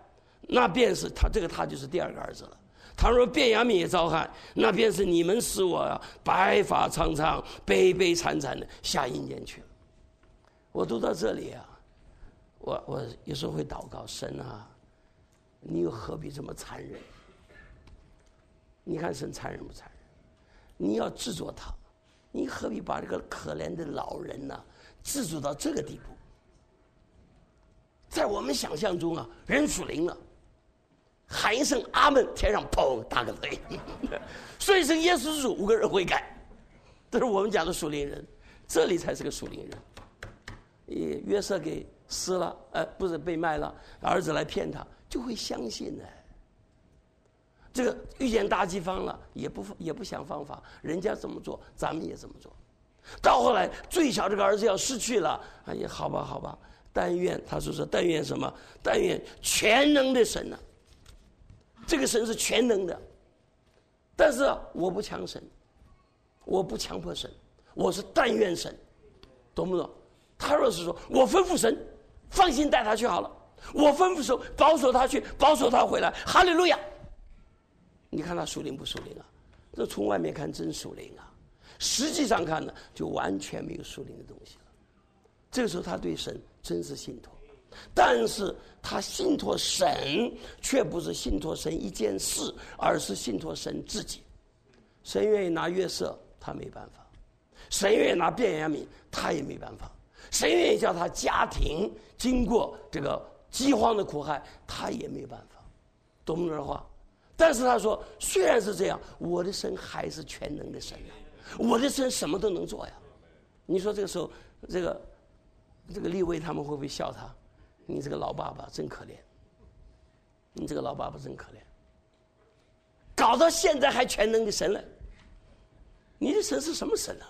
那便是他就是第二个儿子了。倘若便雅悯也遭害，那便是你们使我白发苍苍、悲悲惨惨的下阴间去了。我读到这里啊，我有时候会祷告，神啊，你又何必这么残忍？你看神残忍不残忍？你要制作他，你何必把这个可怜的老人呢制作到这个地步？在我们想象中啊，人属灵了，喊一声阿门，天上砰打个雷，说一声耶稣是主，5个人悔改，这是我们讲的属灵人，这里才是个属灵人。约瑟给撕了，不是被卖了，儿子来骗他，就会相信呢。这个遇见大饥荒了，也不想方法，人家怎么做，咱们也这么做。到后来最小这个儿子要失去了，哎呀，好吧，但愿他说但愿什么？但愿全能的神呢？这个神是全能的，但是我不强神，我不强迫神，我是但愿神，懂不懂？他若是说我吩咐神，放心带他去好了，我吩咐手保守他去，保守他回来，哈利路亚。你看他属灵不属灵啊？这从外面看真属灵啊，实际上看呢，就完全没有属灵的东西了。这个时候他对神真是信托，但是他信托神，却不是信托神一件事，而是信托神自己。神愿意拿约瑟，他没办法；神愿意拿便雅悯，他也没办法；神愿意叫他家庭经过这个饥荒的苦害，他也没办法。懂不懂这话？但是他说，虽然是这样，我的神还是全能的神啊，我的神什么都能做呀。你说这个时候，这个利未他们会不会笑他？你这个老爸爸真可怜，你这个老爸爸真可怜，搞到现在还全能的神了。你的神是什么神啊？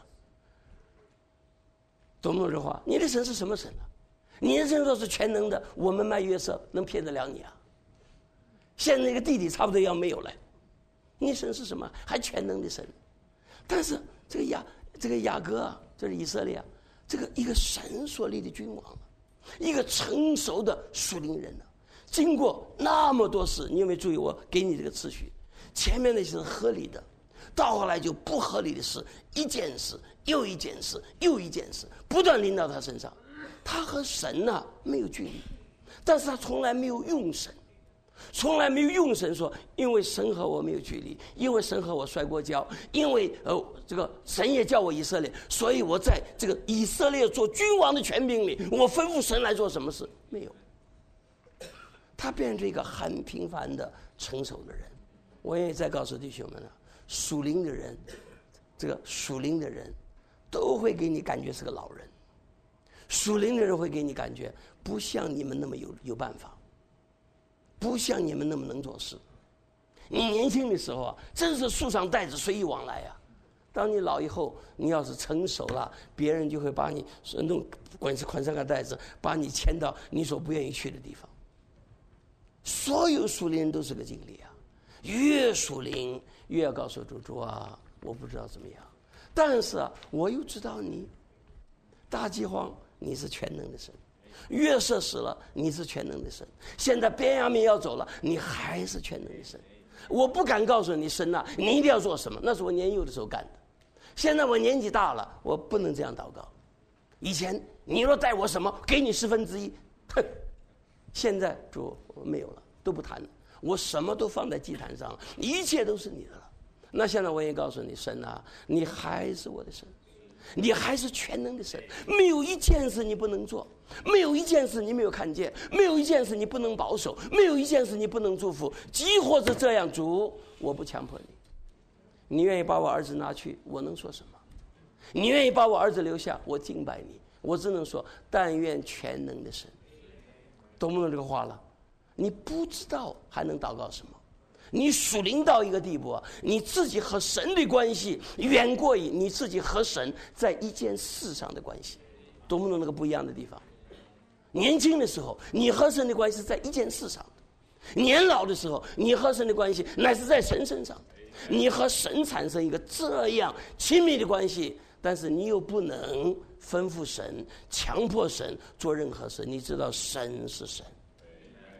懂不懂这话？你的神是什么神啊？你的神若是全能的，我们卖约瑟能骗得了你啊？现在那个弟弟差不多要没有了，你神是什么？还全能的神。但是这个雅各啊，这是以色列啊，这个一个神所立的君王啊，一个成熟的属灵人啊，经过那么多事，你有没有注意我给你这个次序？前面那些是合理的，到后来就不合理的事，一件事又一件事又一件事，不断临到他身上。他和神呢没有距离，但是他从来没有用神。从来没有用神说，因为神和我没有距离，因为神和我摔过跤，因为这个神也叫我以色列，所以我在这个以色列做君王的权柄里，我吩咐神来做什么事没有。他变成一个很平凡的成熟的人。我也再告诉弟兄们了，属灵的人，这个属灵的人都会给你感觉是个老人，属灵的人会给你感觉不像你们那么有办法，不像你们那么能做事。你年轻的时候啊，真是树上带子随意往来啊。当你老以后，你要是成熟了，别人就会把你弄捆上个带子，把你牵到你所不愿意去的地方。所有属灵人都是个经历啊，越属灵越要告诉主啊，我不知道怎么样，但是啊，我又知道你大饥荒，你是全能的神。约瑟死了，你是全能的神。现在便雅悯要走了，你还是全能的神。我不敢告诉你神啊，你一定要做什么，那是我年幼的时候干的。现在我年纪大了，我不能这样祷告。以前你若带我什么，给你1/10，哼。现在主没有了，都不谈了，我什么都放在祭坛上了，一切都是你的了。那现在我也告诉你，神啊，你还是我的神。你还是全能的神，没有一件事你不能做，没有一件事你没有看见，没有一件事你不能保守，没有一件事你不能祝福。即或是这样，主，我不强迫你。你愿意把我儿子拿去，我能说什么？你愿意把我儿子留下，我敬拜你。我只能说，但愿全能的神。懂不懂这个话了？你不知道还能祷告什么？你属灵到一个地步啊，你自己和神的关系远过于你自己和神在一件事上的关系。懂不懂那个不一样的地方？年轻的时候你和神的关系是在一件事上的，年老的时候你和神的关系乃是在神身上的。你和神产生一个这样亲密的关系，但是你又不能吩咐神强迫神做任何事。你知道神是神，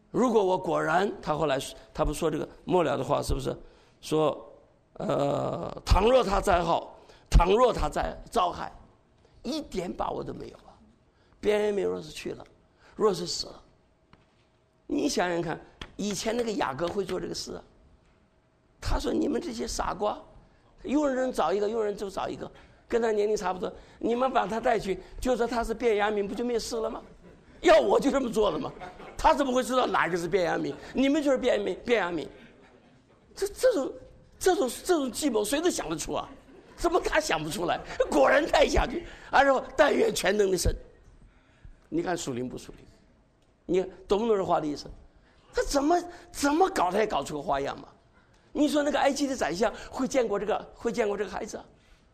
如果我果然，他后来他不说这个末了的话，是不是说倘若他灾号，倘若他遭害，一点把握都没有啊！便雅悯若是去了，若是死了，你想想看，以前那个雅各会做这个事啊？他说：“你们这些傻瓜，用人找一个，用人就找一个，跟他年龄差不多，你们把他带去，就说他是便雅悯，不就没事了吗？要我就这么做了吗？他怎么会知道哪个是便雅悯？你们就是便雅悯，这种计谋谁都想得出啊？怎么他想不出来？果然带下去，然后但愿全能的神。你看属灵不属灵？你懂不懂这话的意思？他怎么搞，他也搞出个花样嘛？你说那个埃及的宰相会见过这个孩子啊？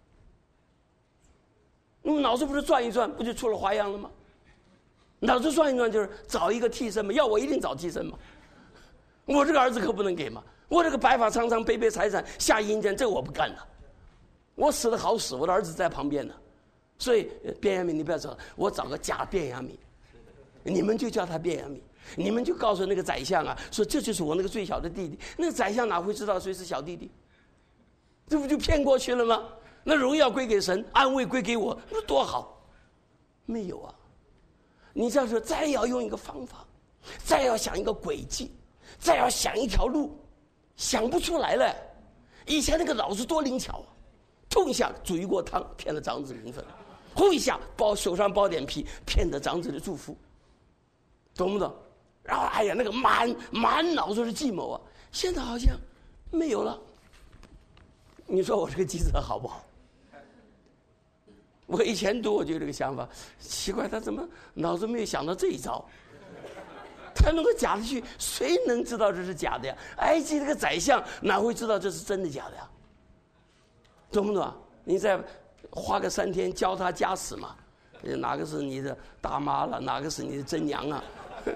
那么脑子不是转一转，不就出了花样了吗？脑子转一转就是找一个替身嘛，要我一定找替身嘛。我这个儿子可不能给嘛，我这个白发苍苍、悲悲财产下阴间，这个我不干了。我死的好死，我的儿子在旁边呢。所以便雅悯，你不要找，我找个假便雅悯，你们就叫他便雅悯，你们就告诉那个宰相啊，说这就是我那个最小的弟弟。那个宰相哪会知道谁是小弟弟？这不就骗过去了吗？那荣耀归给神，安慰归给我，那多好。没有啊，你这样说，再要用一个方法，再要想一个轨迹，再要想一条路，想不出来了。以前那个脑子多灵巧啊，痛一下煮一锅汤骗了长子名分，呼一下手上包点皮骗得长子的祝福，懂不懂？然后哎呀，那个满脑子是计谋啊，现在好像没有了。你说我这个记者好不好？我以前读我就有这个想法，奇怪他怎么脑子没有想到这一招？他能够假的去，谁能知道这是假的呀？埃及这个宰相哪会知道这是真的假的呀？懂不懂啊？你再花个3天教他家史嘛，哪个是你的大妈了，哪个是你的真娘啊？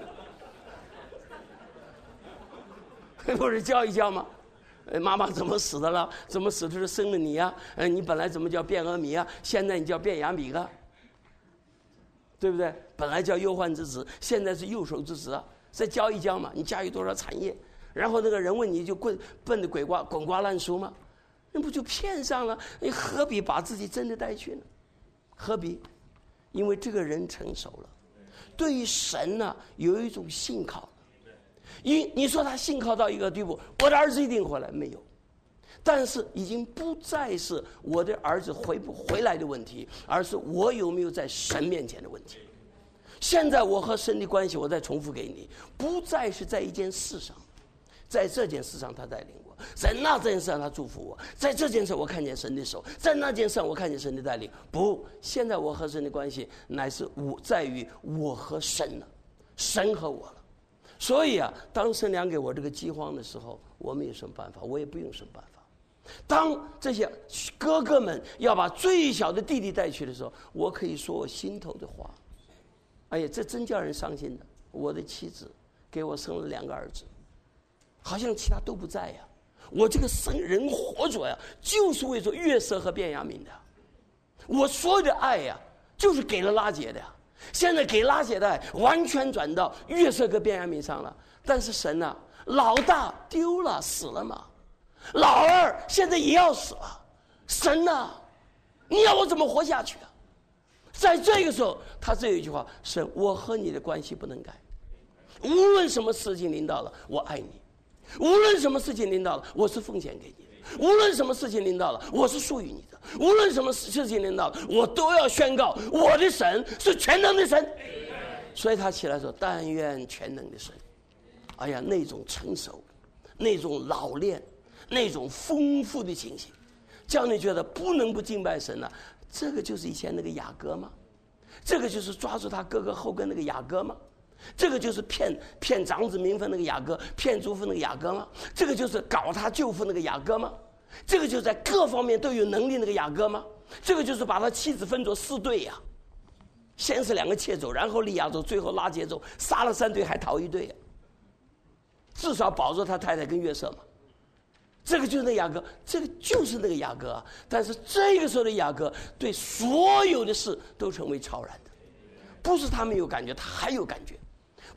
不是教一教吗？妈妈怎么死的了？怎么死的是生了你呀？你本来怎么叫便俄米啊？现在你叫便雅悯啊，对不对？本来叫忧患之子，现在是右手之子啊。再教一教嘛，你家有多少产业？然后那个人问你就笨的滚瓜烂熟吗？那不就骗上了？你何必把自己真的带去呢？何必？因为这个人成熟了，对于神呢有一种信靠。你说他信靠到一个地步，我的儿子一定回来，没有。但是已经不再是我的儿子回不回来的问题，而是我有没有在神面前的问题。现在我和神的关系，我再重复给你，不再是在一件事上，在这件事上他带领我，在那件事上他祝福我，在这件事我看见神的手，在那件事上我看见神的带领。不，现在我和神的关系乃是在于我和神了，神和我了。所以啊，当神量给我这个饥荒的时候，我没有什么办法，我也不用什么办法。当这些哥哥们要把最小的弟弟带去的时候，我可以说我心头的话。哎呀，这真叫人伤心的。我的妻子给我生了2个儿子，好像其他都不在呀。我这个人活着呀，就是为着约瑟和便雅悯的。我所有的爱呀，就是给了拉结的呀。现在给拉结的爱完全转到约瑟跟便雅悯上了，但是神啊，老大丢了死了嘛，老二现在也要死了，神啊，你要我怎么活下去啊？在这个时候，他这有一句话：神，我和你的关系不能改，无论什么事情临到了，我爱你；无论什么事情临到了，我是奉献给你；无论什么事情临到了，我是属于你的；无论什么事情临到了，我都要宣告我的神是全能的神。所以他起来说：但愿全能的神。哎呀，那种成熟，那种老练，那种丰富的情形，叫你觉得不能不敬拜神了。这个就是以前那个雅各吗？这个就是抓住他哥哥后跟那个雅各吗？这个就是骗长子名分那个雅各，骗祖父那个雅各吗？这个就是搞他舅父那个雅各吗？这个就是在各方面都有能力那个雅各吗？这个就是把他妻子分作4队呀，先是2个窃走，然后利亚走，最后拉结走，杀了3队还逃1队呀，至少保住他太太跟约瑟嘛。这个就是那雅各，这个就是那个雅各啊！但是这个时候的雅各对所有的事都成为超然的，不是他没有感觉，他还有感觉；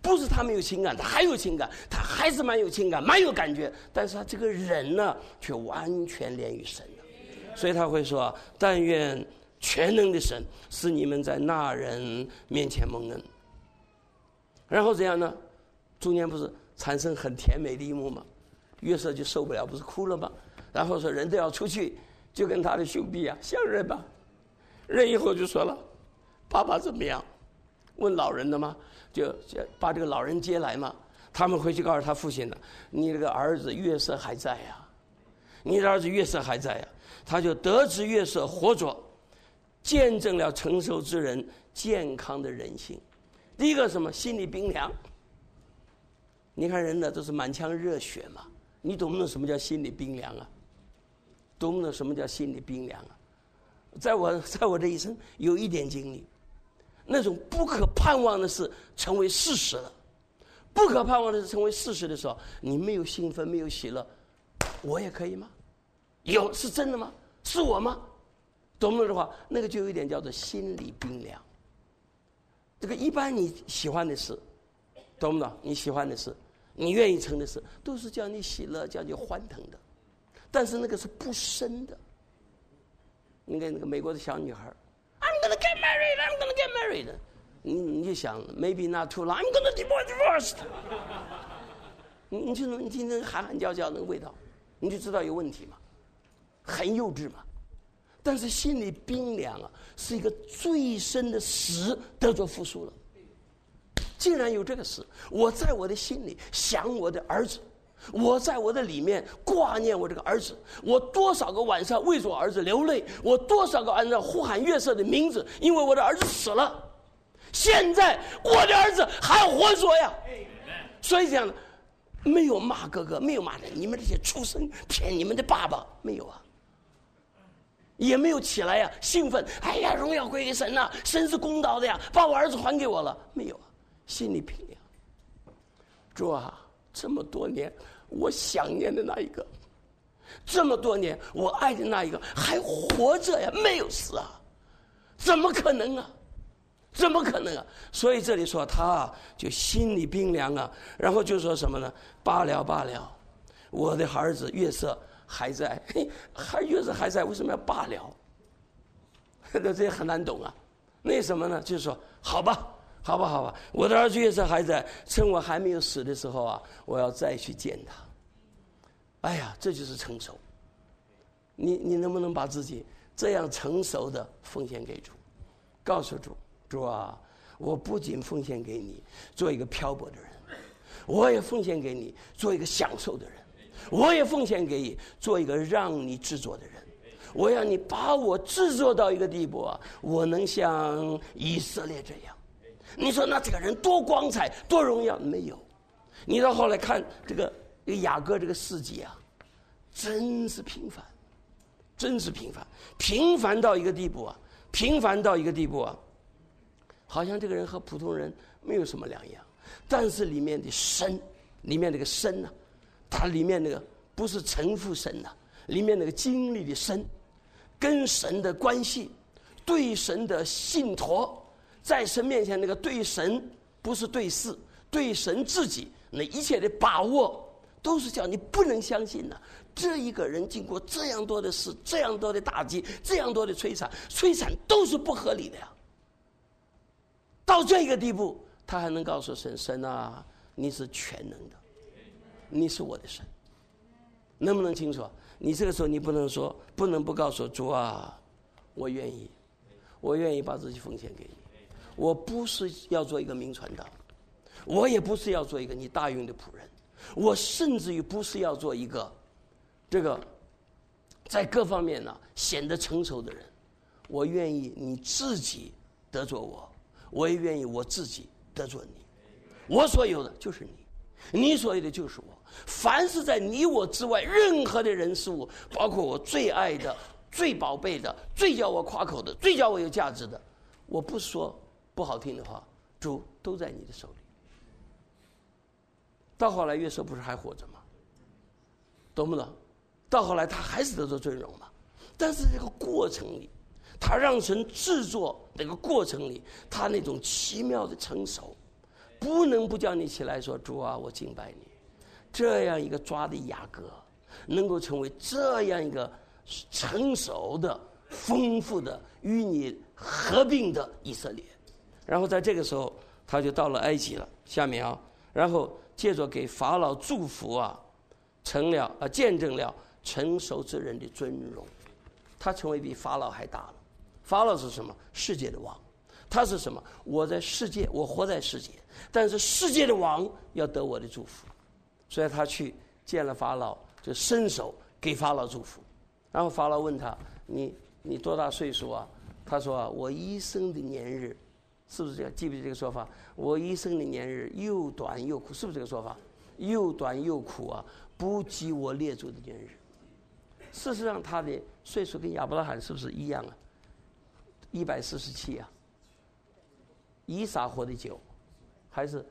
不是他没有情感，他还有情感，他还是蛮有情感，蛮有感觉，但是他这个人呢，却完全连于神了。所以他会说：但愿全能的神使你们在那人面前蒙恩。然后怎样呢？中间不是产生很甜美的一幕吗？约瑟就受不了，不是哭了吗？然后说人都要出去，就跟他的兄弟啊相认吧。认以后就说了：爸爸怎么样？问老人的吗？就把这个老人接来嘛。他们回去告诉他父亲的：你这个儿子约瑟还在呀，你的儿子约瑟还在呀。他就得知约瑟活着，见证了成熟之人健康的人性。第一个什么？心里冰凉。你看人呢都是满腔热血嘛，你懂不懂什么叫心里冰凉啊？懂不懂什么叫心里冰凉啊？在我这一生有一点经历，那种不可盼望的事成为事实了，不可盼望的事成为事实的时候，你没有兴奋，没有喜乐，我也可以吗？有，是真的吗？是我吗？懂不懂的话，那个就有一点叫做心里冰凉。这个一般你喜欢的事，懂不懂？你喜欢的事，你愿意成的事，都是叫你喜乐，叫你欢腾的。但是那个是不深的。你看那个美国的小女孩 ，I'm gonna get married, I'm gonna get married。你就想 ，maybe not too long, I'm gonna divorced。你听那喊喊叫叫那个味道，你就知道有问题嘛，很幼稚嘛。但是心里冰凉啊，是一个最深的死得着复苏了。竟然有这个事，我在我的心里想我的儿子，我在我的里面挂念我这个儿子，我多少个晚上为着我儿子流泪，我多少个晚上呼喊约瑟的名字，因为我的儿子死了，现在我的儿子还活着呀。所以这样的，没有骂哥哥，没有骂你们这些畜生，骗你们的爸爸，没有啊，也没有起来呀兴奋，哎呀荣耀归给神啊，神是公道的呀，把我儿子还给我了，没有啊，心里平凉。主啊，这么多年我想念的那一个，这么多年我爱的那一个还活着呀，没有死啊，怎么可能啊，怎么可能啊？所以这里说他就心里冰凉啊，然后就说什么呢？罢了罢了，我的儿子约瑟还在，约瑟还在，为什么要罢了？那这也很难懂啊。为什么呢？就是说好吧，我的儿子约瑟还在，趁我还没有死的时候啊，我要再去见他。哎呀，这就是成熟。你能不能把自己这样成熟的奉献给主？告诉主啊，我不仅奉献给你做一个漂泊的人，我也奉献给你做一个享受的人，我也奉献给你做一个让你制作的人。我要你把我制作到一个地步啊，我能像以色列这样。你说那这个人多光彩多荣耀？没有。你到后来看这个雅各这个事迹啊，真是平凡，真是平凡，平凡到一个地步啊，好像这个人和普通人没有什么两样。但是里面的深，里面那个深啊，它里面那个不是城府深啊，里面那个经历的深，跟神的关系，对神的信托，在神面前那个对神不是对事，对神自己那一切的把握，都是叫你不能相信的。这一个人经过这样多的事，这样多的打击，这样多的摧残都是不合理的呀。到这个地步，他还能告诉神啊，你是全能的，你是我的神。能不能清楚？你这个时候你不能不告诉主啊，我愿意把自己奉献给你。我不是要做一个名传道，我也不是要做一个你大用的仆人，我甚至于不是要做一个这个在各方面呢显得成熟的人。我愿意你自己得着我，我也愿意我自己得着你。我所有的就是你，你所有的就是我。凡是在你我之外任何的人事物，包括我最爱的、最宝贝的、最叫我夸口的、最叫我有价值的，我不说不好听的话，主都在你的手里。到后来约瑟不是还活着吗？懂不懂？到后来他还是得着尊荣嘛。但是这个过程里，他让神制作那个过程里，他那种奇妙的成熟， 不能不叫你起来说主啊，我敬拜你。这样一个抓的雅各，能够成为这样一个成熟的、丰富的、与你合并的以色列。然后在这个时候，他就到了埃及了。下面啊，然后借着给法老祝福啊，见证了成熟之人的尊荣。他成为比法老还大了。法老是什么？世界的王。他是什么？我在世界，我活在世界，但是世界的王要得我的祝福。所以他去见了法老，就伸手给法老祝福。然后法老问他：你多大岁数啊？他说：我一生的年日，是不是这样？记不记得这个说法？我一生的年日又短又苦，是不是这个说法？又短又苦啊，不及我列祖的年日。事实上，他的岁数跟亚伯拉罕是不是一样啊？147啊。以撒活的久，还是？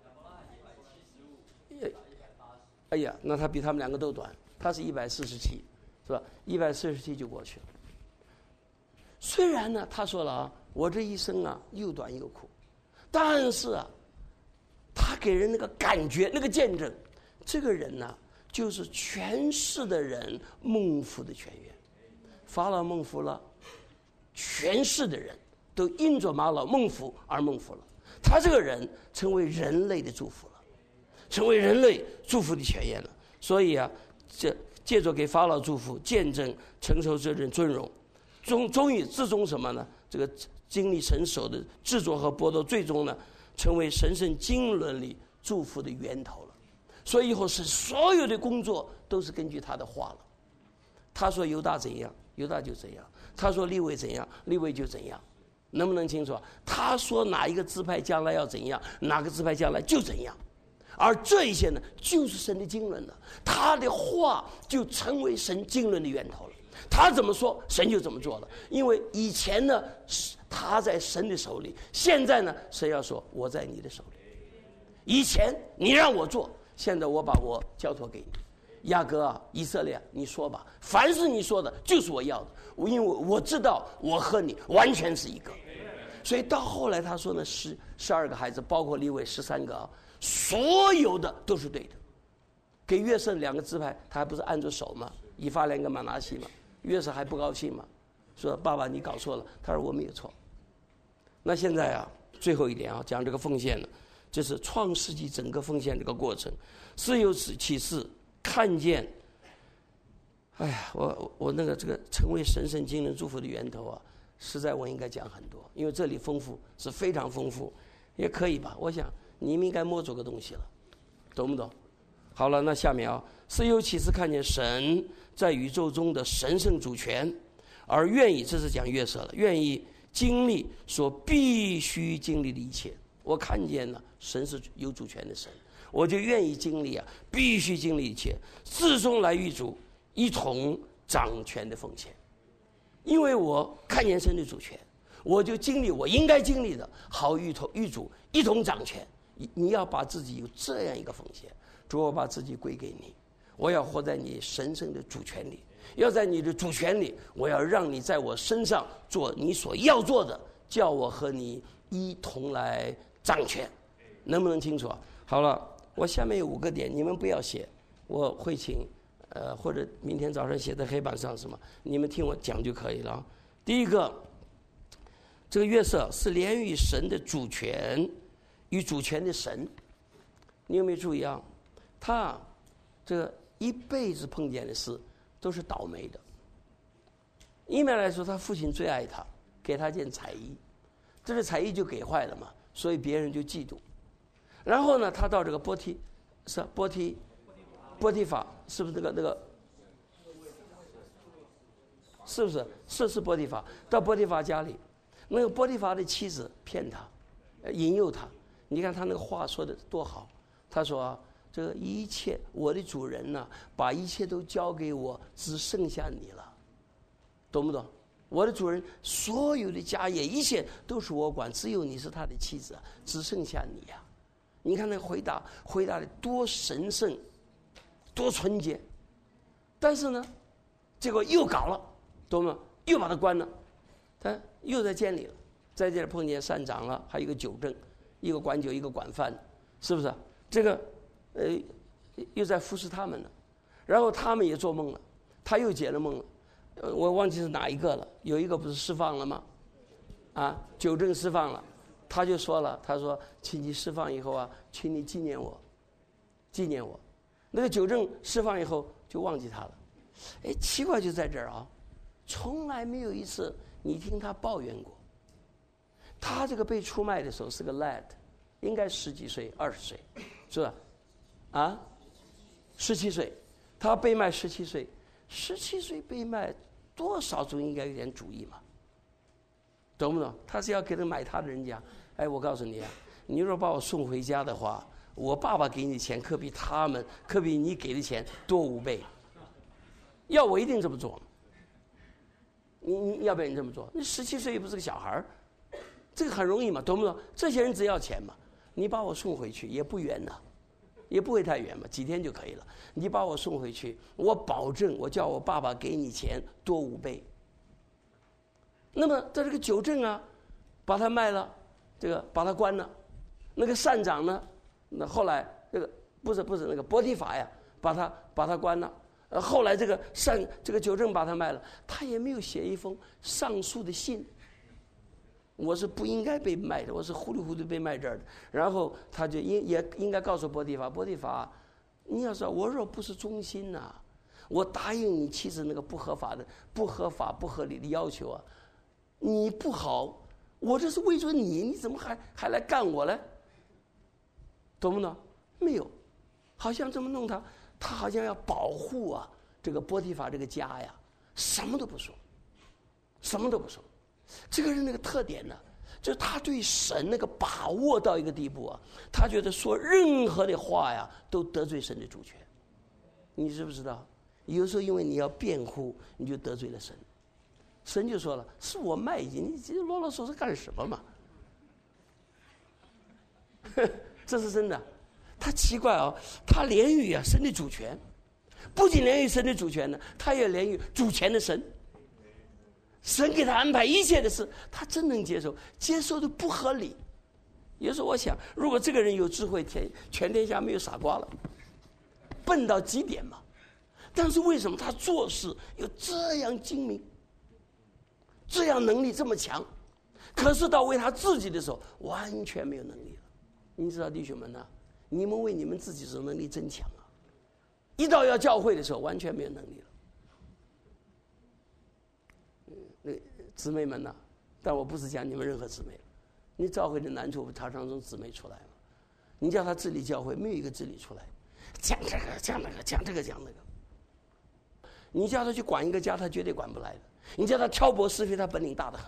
哎呀，那他比他们两个都短，他是147，是吧？147就过去了。虽然呢，他说了啊，我这一生啊又短又苦，但是啊，他给人那个感觉，那个见证，这个人呢，就是全世的人蒙福的泉源。法老蒙福了，全世的人都因着法老蒙福而蒙福了。他这个人成为人类的祝福了，成为人类祝福的泉源了。所以啊，这借着给法老祝福，见证承受这人尊荣，终于最终什么呢？这个经历神手的制作和剥夺，最终呢，成为神圣经纶里祝福的源头了。所以以后是所有的工作都是根据他的话了。他说犹大怎样，犹大就怎样；他说利未怎样，利未就怎样。能不能清楚？他说哪一个支派将来要怎样，哪个支派将来就怎样。而这一些呢，就是神的经纶了。他的话就成为神经纶的源头了。他怎么说，神就怎么做了。因为以前呢，他在神的手里；现在呢，神要说我在你的手里。以前你让我做，现在我把我交托给你。雅各啊，以色列，你说吧，凡是你说的，就是我要的。因为我知道我和你完全是一个。所以到后来他说呢，12个孩子，包括利未13个啊，所有的都是对的。给约瑟2个支派，他还不是按着手吗？以法莲跟马拿西嘛。约瑟还不高兴嘛，说爸爸你搞错了。他说我没有错。那现在啊，最后一点啊，讲这个奉献呢，这是创世纪整个奉献这个过程，是由此启示看见。哎呀，我那个这个成为神圣经纶祝福的源头啊，实在我应该讲很多，因为这里丰富是非常丰富，也可以吧？我想你们应该摸出个东西了，懂不懂？好了，那下面啊，是由启示看见神在宇宙中的神圣主权，而愿意，这是讲约瑟了，愿意经历所必须经历的一切。我看见了神是有主权的神，我就愿意经历啊，必须经历一切，至终来与主一同掌权的奉献。因为我看见神的主权，我就经历我应该经历的，好与主一同掌权。你要把自己有这样一个奉献，主，我把自己归给你，我要活在你神圣的主权里，要在你的主权里，我要让你在我身上做你所要做的，叫我和你一同来掌权。能不能清楚啊？好了，我下面有5个点，你们不要写，我会请或者明天早上写在黑板上什么，你们听我讲就可以了。第一个，这个约瑟是连于神的主权与主权的神。你有没有注意啊？他这个一辈子碰见的事都是倒霉的。一面来说，他父亲最爱他，给他件彩衣，这个彩衣就给坏了嘛，所以别人就嫉妒。然后呢，他到这个波提法，是不是那个？是不是？是波提法，到波提法家里，那个波提法的妻子骗他，引诱他。你看他那个话说的多好，他说啊，这个一切我的主人呢，把一切都交给我，只剩下你了，懂不懂？我的主人所有的家业一切都是我管，只有你是他的妻子，只剩下你呀。你看那个回答的多神圣，多纯洁。但是呢，结果又搞了，懂吗？又把他关了，他又在监里了，在这里碰见善长了，还有一个酒政， 一个管酒，一个管饭，是不是？这个又在服侍他们了。然后他们也做梦了，他又解了梦了，我忘记是哪一个了。有一个不是释放了吗？酒政释放了，他就说了，他说：“请你释放以后啊，请你纪念我，纪念我。”那个酒政释放以后就忘记他了。奇怪就在这儿啊，从来没有一次你听他抱怨过。他这个被出卖的时候是个 lad， 应该10几岁、20岁，是吧？17岁，他被卖17岁，17岁被卖，多少总应该有点主意嘛，懂不懂？他是要给他买他的人家。我告诉你啊，你若把我送回家的话，我爸爸给你钱可比你给的钱多5倍。要我一定这么做。你要不要你这么做？你17岁又不是个小孩儿。这个很容易嘛，懂不懂？这些人只要钱嘛，你把我送回去也不远呐，也不会太远嘛，几天就可以了。你把我送回去，我保证，我叫我爸爸给你钱多5倍。那么在这个酒政啊，把他卖了，这个把他关了。那个善长呢，那后来这个不是那个波提法呀，把他关了。后来这个酒政把他卖了，他也没有写一封上诉的信。我是不应该被卖的，我是糊里糊涂被卖这儿的。然后他就也应该告诉波提法，你要知道，我若不是忠心呐，我答应你妻子那个不合法、不合理的要求啊，你不好，我这是为着你怎么还来干我呢？懂不懂？没有，好像这么弄他好像要保护这个波提法这个家呀，什么都不说。这个人那个特点呢，就是他对神那个把握到一个地步啊，他觉得说任何的话呀都得罪神的主权。你知不知道？有时候因为你要辩护，你就得罪了神。神就说了：“是我卖淫，你这啰啰嗦嗦干什么嘛？”这是真的。他奇怪他连于神的主权，不仅连于神的主权呢，他也连于主权的神。神给他安排一切的事，他真能接受，接受的不合理。有时候我想，如果这个人有智慧，全天下没有傻瓜了，笨到极点嘛。但是为什么他做事又这样精明，这样能力这么强，可是到为他自己的时候，完全没有能力了。你知道弟兄们你们为你们自己的时候能力真强啊，一到要教会的时候，完全没有能力了。那姊妹们但我不是讲你们任何姊妹，你教会的难处常常从姊妹出来嘛。你叫他治理教会，没有一个治理出来，讲这个讲那个，讲这个讲那个。你叫他去管一个家，他绝对管不来的。你叫他挑拨是非，他本领大得很。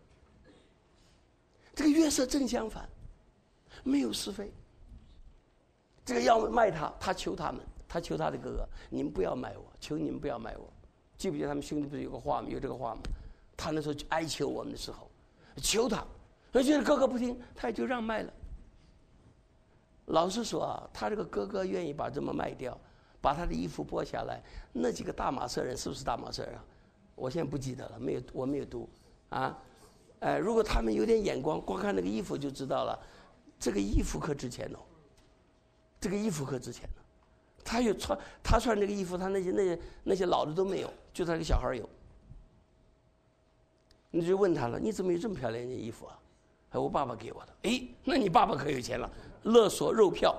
这个约瑟正相反，没有是非。这个要卖他求他们，他求他的哥哥，你们不要卖我，求你们不要卖我。记不记得他们兄弟不是有个话吗？有这个话吗？他那时候哀求我们的时候，求他，而且哥哥不听，他也就让卖了。老实说他这个哥哥愿意把这么卖掉，把他的衣服剥下来，那几个大马色人是不是大马色人啊？我现在不记得了，我没有读如果他们有点眼光，光看那个衣服就知道了，这个衣服可值钱这个衣服可值钱了。他穿这个衣服，他那些老的都没有，就他这个小孩有。你就问他了，你怎么有这么漂亮的衣服啊？我爸爸给我的。那你爸爸可有钱了，勒索肉票，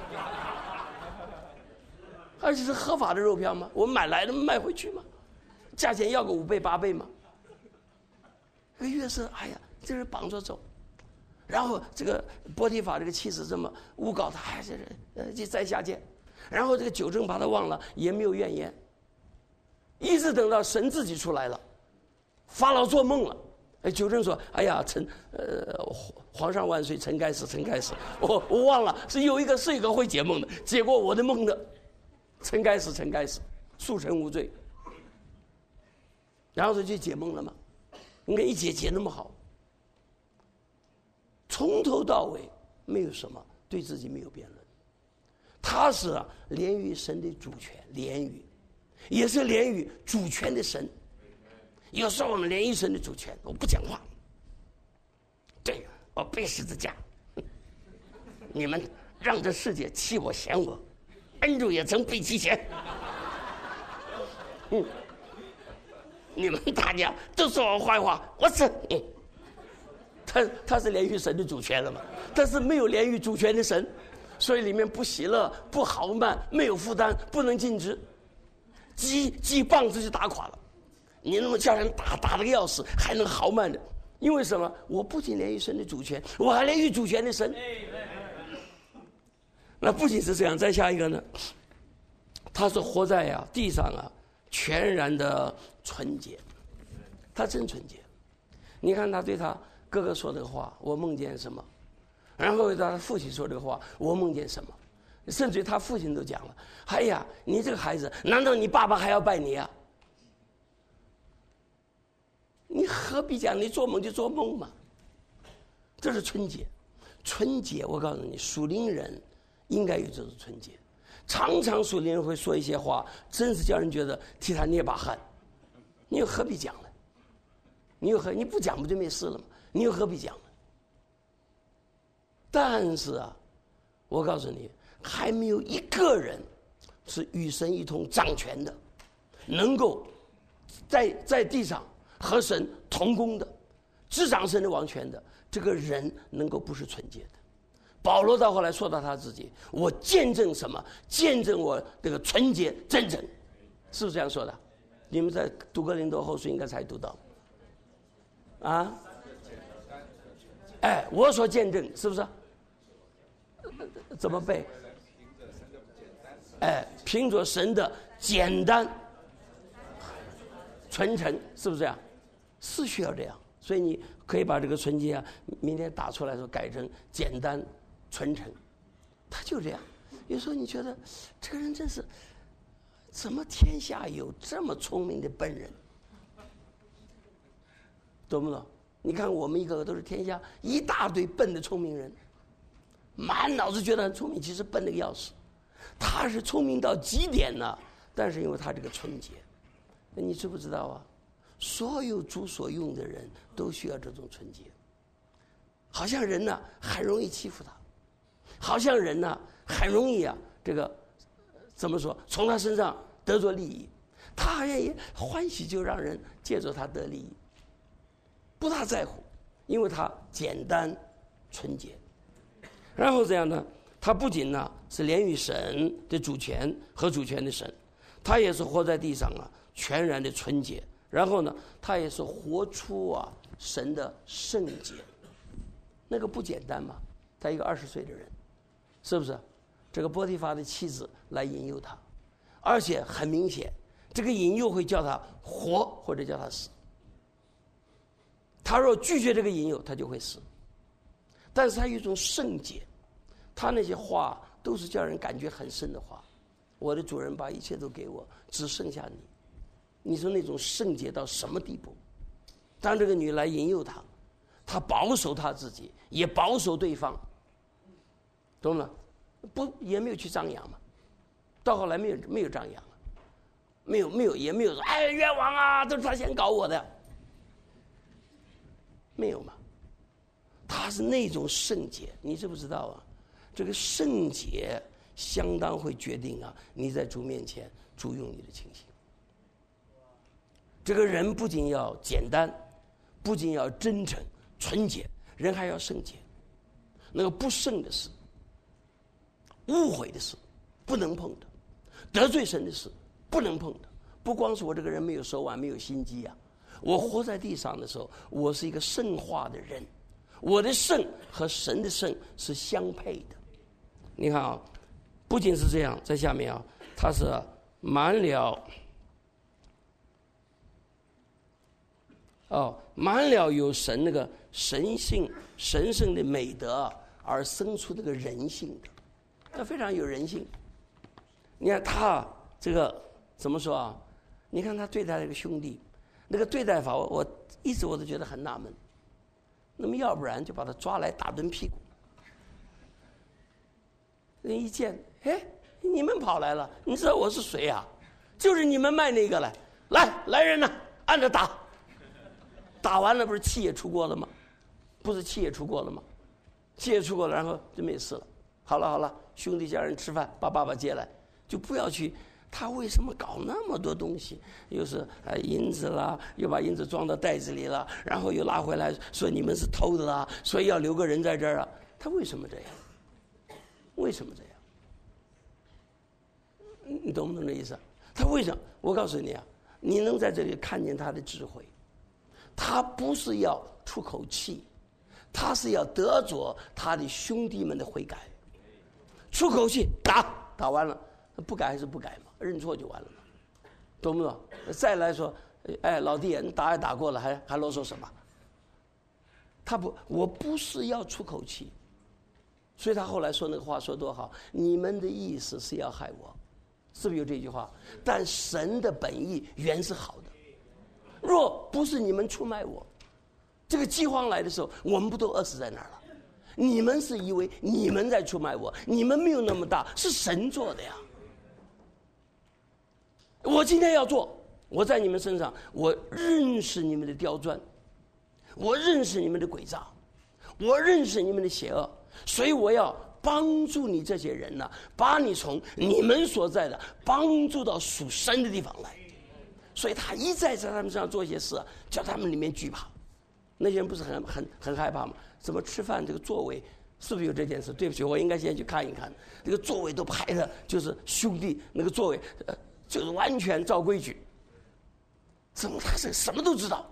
而且是合法的肉票吗？我们买来的卖回去吗？价钱要个5倍8倍吗？这个约瑟，这人绑着走，然后这个波提法这个妻子这么诬告他，就再下贱，然后这个酒政把他忘了，也没有怨言，一直等到神自己出来了。法老做梦了，酒政说：“哎呀，皇上万岁，臣该死，臣该死。我忘了是有一个会解梦的，结果我的梦的，臣该死，臣该死，恕臣无罪。”然后他就解梦了嘛，你看一解那么好，从头到尾没有什么对自己没有辩论，他是连于神的主权，连于，也是连于主权的神。有时候我们连于神的主权，我不讲话，对，我背十字架， 你们让这世界欺我嫌我，恩主也曾被其嫌。你们大家都说我坏话，我是他是连于神的主权了嘛？但是没有连于主权的神，所以里面不喜乐、不豪迈、没有负担、不能尽职，几棒子就打垮了。你那么叫人打得个要死，还能豪迈的？因为什么？我不仅连于神的主权，我还连于主权的神。那不仅是这样，再下一个呢？他是活在地上全然的纯洁，他真纯洁。你看他对他哥哥说这个话，我梦见什么？然后对他父亲说这个话，我梦见什么？甚至于他父亲都讲了：“哎呀，你这个孩子，难道你爸爸还要拜你啊？你何必讲？你做梦就做梦嘛。”这是纯洁，纯洁。我告诉你，属灵人应该有这种纯洁。常常属灵人会说一些话，真是叫人觉得替他捏把汗。你又何必讲呢？你不讲不就没事了吗？你又何必讲呢？但是我告诉你，还没有一个人是与神一同掌权的，能够在地上和神同工的，执掌神的王权的，这个人能够不是纯洁的。保罗到后来说到他自己，我见证什么？见证我这个纯洁真诚，是不是这样说的？你们在读哥林多后书应该才读到啊。我所见证是不是？怎么背？凭着神的简单纯诚，是不是这样？是需要这样，所以你可以把这个纯洁明天打出来说改成简单纯诚，他就这样。有时候你觉得这个人真是，怎么天下有这么聪明的笨人？懂不懂？你看我们一个个都是天下一大堆笨的聪明人，满脑子觉得很聪明，其实笨得个要死。他是聪明到极点呢，但是因为他这个纯洁，那你知不知道啊？所有主所用的人都需要这种纯洁。好像人呢很容易欺负他，好像人呢很容易这个怎么说，从他身上得着利益，他好像也欢喜就让人借着他得利益，不大在乎，因为他简单纯洁。然后这样呢，他不仅呢是连于神的主权和主权的神，他也是活在地上全然的纯洁。然后呢，他也是活出神的圣洁。那个不简单嘛，他一个20岁的人，是不是？这个波提乏的妻子来引诱他，而且很明显，这个引诱会叫他活或者叫他死。他若拒绝这个引诱，他就会死。但是他有一种圣洁，他那些话都是叫人感觉很深的话。我的主人把一切都给我，只剩下你。你说那种圣洁到什么地步？当这个女来引诱他，他保守他自己，也保守对方，懂了？不也没有去张扬嘛？到后来没有张扬，也没有说冤枉啊，都是他先搞我的，没有嘛？他是那种圣洁，你知不知道啊？这个圣洁相当会决定你在主面前主用你的情形。这个人不仅要简单，不仅要真诚纯洁，人还要圣洁。那个不圣的事，误会的事不能碰的，得罪神的事不能碰的。不光是我这个人没有手腕没有心机我活在地上的时候，我是一个圣化的人，我的圣和神的圣是相配的。你看不仅是这样，在下面他是满了有神那个神性神圣的美德而生出这个人性的，他非常有人性。你看他这个怎么说你看他对待这个兄弟，那个对待法我一直都觉得很纳闷。那么要不然就把他抓来打顿屁股。人一见，你们跑来了，你知道我是谁啊？就是你们卖那个来人呐，按着打。打完了不是气也出锅了吗？不是气也出锅了吗？气也出锅了，然后就没事了。 好了，兄弟家人吃饭，把爸爸接来，就不要去。他为什么搞那么多东西？又是银子啦，又把银子装到袋子里了，然后又拉回来说你们是偷的啦，所以要留个人在这儿啊。他为什么这样？为什么这样？你懂不懂这意思？他为什么？我告诉你啊，你能在这里看见他的智慧。他不是要出口气，他是要得着他的兄弟们的悔改。出口气，打完了，不改还是不改嘛，认错就完了嘛，懂不懂？再来说，老弟，你打也打过了，还啰嗦什么？我不是要出口气，所以他后来说那个话说多好，你们的意思是要害我，是不是有这句话？但神的本意原是好的，若不是你们出卖我，这个饥荒来的时候，我们不都饿死在那儿了？你们是以为你们在出卖我，你们没有那么大，是神做的呀。我今天要做，我在你们身上，我认识你们的刁钻，我认识你们的诡诈，我认识你们的邪恶，所以我要帮助你这些人呢，把你从你们所在的帮助到属神的地方来。所以他一再在他们身上做一些事，叫他们里面惧怕。那些人不是很害怕吗？怎么吃饭这个座位是不是有这件事？对不起，我应该先去看一看。这个座位都排的，就是兄弟那个座位，就是完全照规矩。怎么他是什么都知道？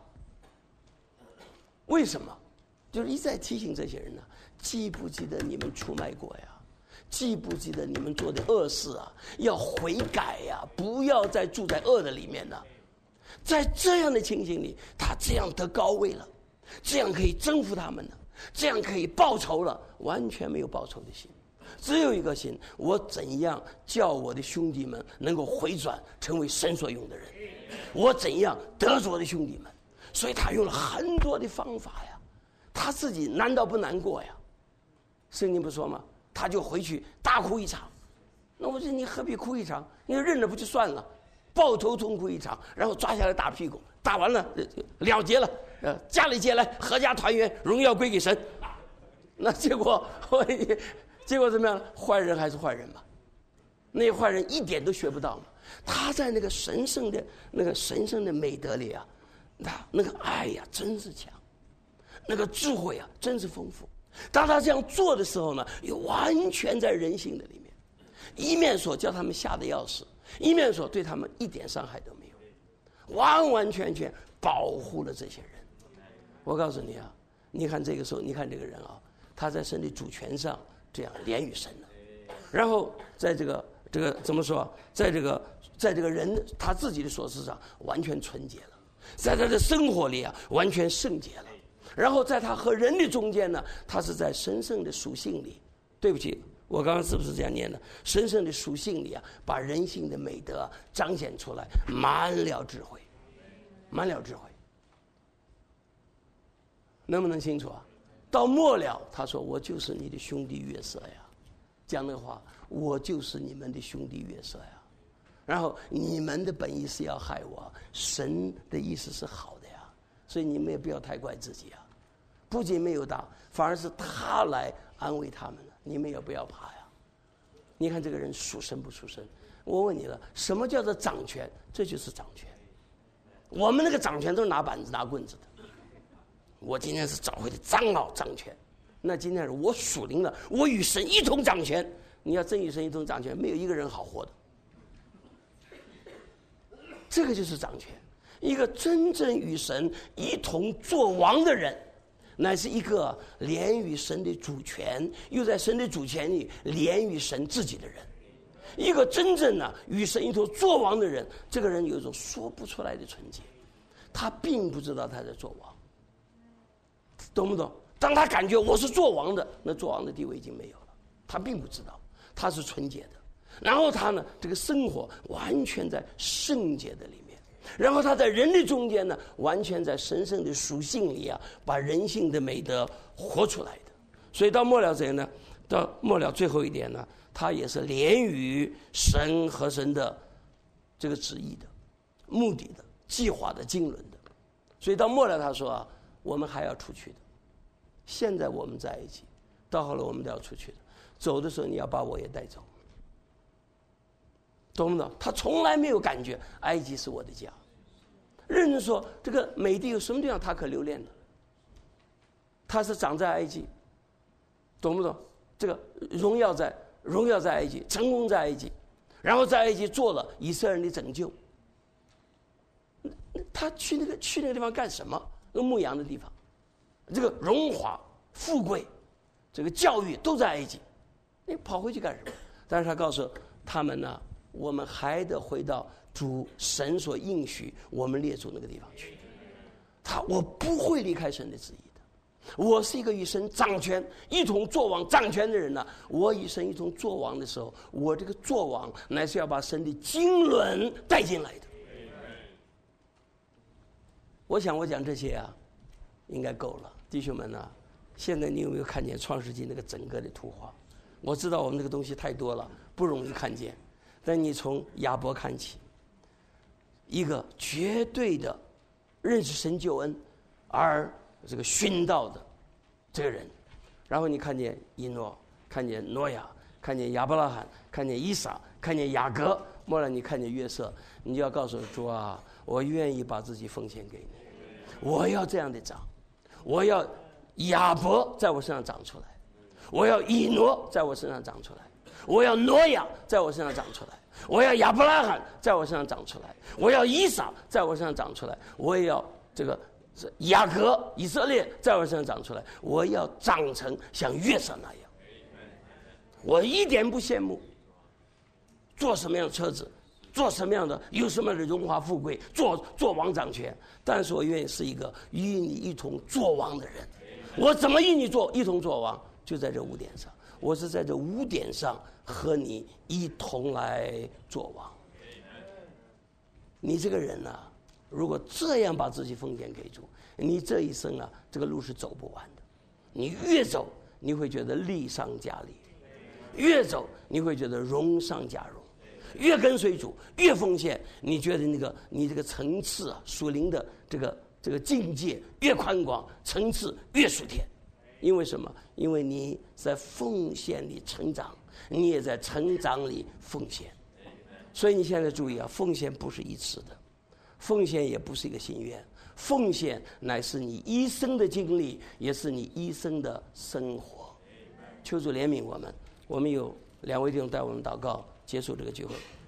为什么？就是一再提醒这些人呢，记不记得你们出卖过呀？记不记得你们做的恶事啊？要悔改呀，不要再住在恶的里面了。在这样的情形里，他这样得高位了，这样可以征服他们了，这样可以报仇了，完全没有报仇的心，只有一个心：我怎样叫我的兄弟们能够回转，成为神所用的人？我怎样得着我的兄弟们？所以他用了很多的方法呀，他自己难道不难过呀？圣经不说吗？他就回去大哭一场。那我说你何必哭一场？你认了不就算了？抱头痛哭一场，然后抓下来打屁股，打完了了结了，家里接来，阖家团圆，荣耀归给神。那结果怎么样？坏人还是坏人嘛，那些坏人一点都学不到嘛。他在那个神圣的美德里啊，那个爱呀真是强，那个智慧啊真是丰富。当他这样做的时候呢，又完全在人性的里面，一面说叫他们吓得要死，一面说对他们一点伤害都没有，完完全全保护了这些人。我告诉你啊，你看这个时候，你看这个人啊，他在神的主权上这样连于神了，然后在这个怎么说，在这个人他自己的琐事上完全纯洁了，在他的生活里啊完全圣洁了，然后在他和人的中间呢，他是在神圣的属性里，对不起，我刚刚是不是这样念的？神圣的属性里啊，把人性的美德彰显出来，满了智慧，满了智慧，能不能清楚啊？到末了，他说：“我就是你的兄弟约瑟呀。”讲那话，我就是你们的兄弟约瑟呀。然后你们的本意是要害我，神的意思是好的呀，所以你们也不要太怪自己啊。不仅没有打，反而是他来安慰他们了，你们也不要怕呀。你看这个人属神不属神？我问你了，什么叫做掌权？这就是掌权。我们那个掌权都是拿板子拿棍子的。我今天是教会的长老掌权，那今天是我属灵了，我与神一同掌权。你要真与神一同掌权，没有一个人好活的。这个就是掌权。一个真正与神一同作王的人，乃是一个连于神的主权，又在神的主权里连于神自己的人。一个真正与神一同作王的人，这个人有一种说不出来的纯洁，他并不知道他在作王，懂不懂？当他感觉我是做王的，那做王的地位已经没有了，他并不知道他是纯洁的。然后他呢，这个生活完全在圣洁的里面，然后他在人的中间呢，完全在神圣的属性里啊，把人性的美德活出来的。所以到末了谁呢？到末了最后一点呢，他也是连于神和神的这个旨意的、目的的、计划的、经纶的。所以到末了他说啊，我们还要出去的。现在我们在一起， 到后来我们都要出去的，走的时候你要把我也带走，懂不懂？他从来没有感觉埃及是我的家。认真说，这个美帝有什么地方他可留恋的？他是长在埃及，懂不懂？这个荣耀在埃及，成功在埃及，然后在埃及做了以色列人的拯救。他去那个地方干什么？那牧羊的地方，这个荣华富贵，这个教育都在埃及，你跑回去干什么？但是他告诉他们呢，我们还得回到主神所应许我们列祖那个地方去。我不会离开神的旨意的。我是一个与神掌权、一同作王、掌权的人呢。我与神一同作王的时候，我这个作王乃是要把神的经纶带进来的。我想我讲这些啊，应该够了，弟兄们啊，现在你有没有看见创世纪那个整个的图画？我知道我们这个东西太多了，不容易看见，但你从亚伯看起，一个绝对的认识神救恩而这个殉道的这个人，然后你看见以诺，看见挪亚，看见亚伯拉罕，看见以撒，看见雅各，末了你看见约瑟，你就要告诉主啊，我愿意把自己奉献给你，我要这样的长，我要亚伯在我身上长出来，我要以诺在我身上长出来，我要挪亚在我身上长出来，我要亚伯拉罕在我身上长出来，我要以撒在我身上长出来，我也要这个雅各以色列在我身上长出来，我要长成像约瑟那样。我一点不羡慕坐什么样的车子，做什么样的，有什么样的荣华富贵，做王掌权，但是我愿意是一个与你一同作王的人。我怎么与你一同作王？就在这5点上，我是在这5点上和你一同来作王。你这个人啊，如果这样把自己奉献给主，你这一生啊，这个路是走不完的。你越走，你会觉得利上加利；越走，你会觉得荣上加荣。越跟随主，越奉献，你觉得你这个层次啊，属灵的这个境界越宽广，层次越属天。因为什么？因为你在奉献里成长，你也在成长里奉献。所以你现在注意啊，奉献不是一次的，奉献也不是一个心愿，奉献乃是你一生的经历，也是你一生的生活。求主怜悯我们，我们有2位弟兄带我们祷告，结束这个聚会。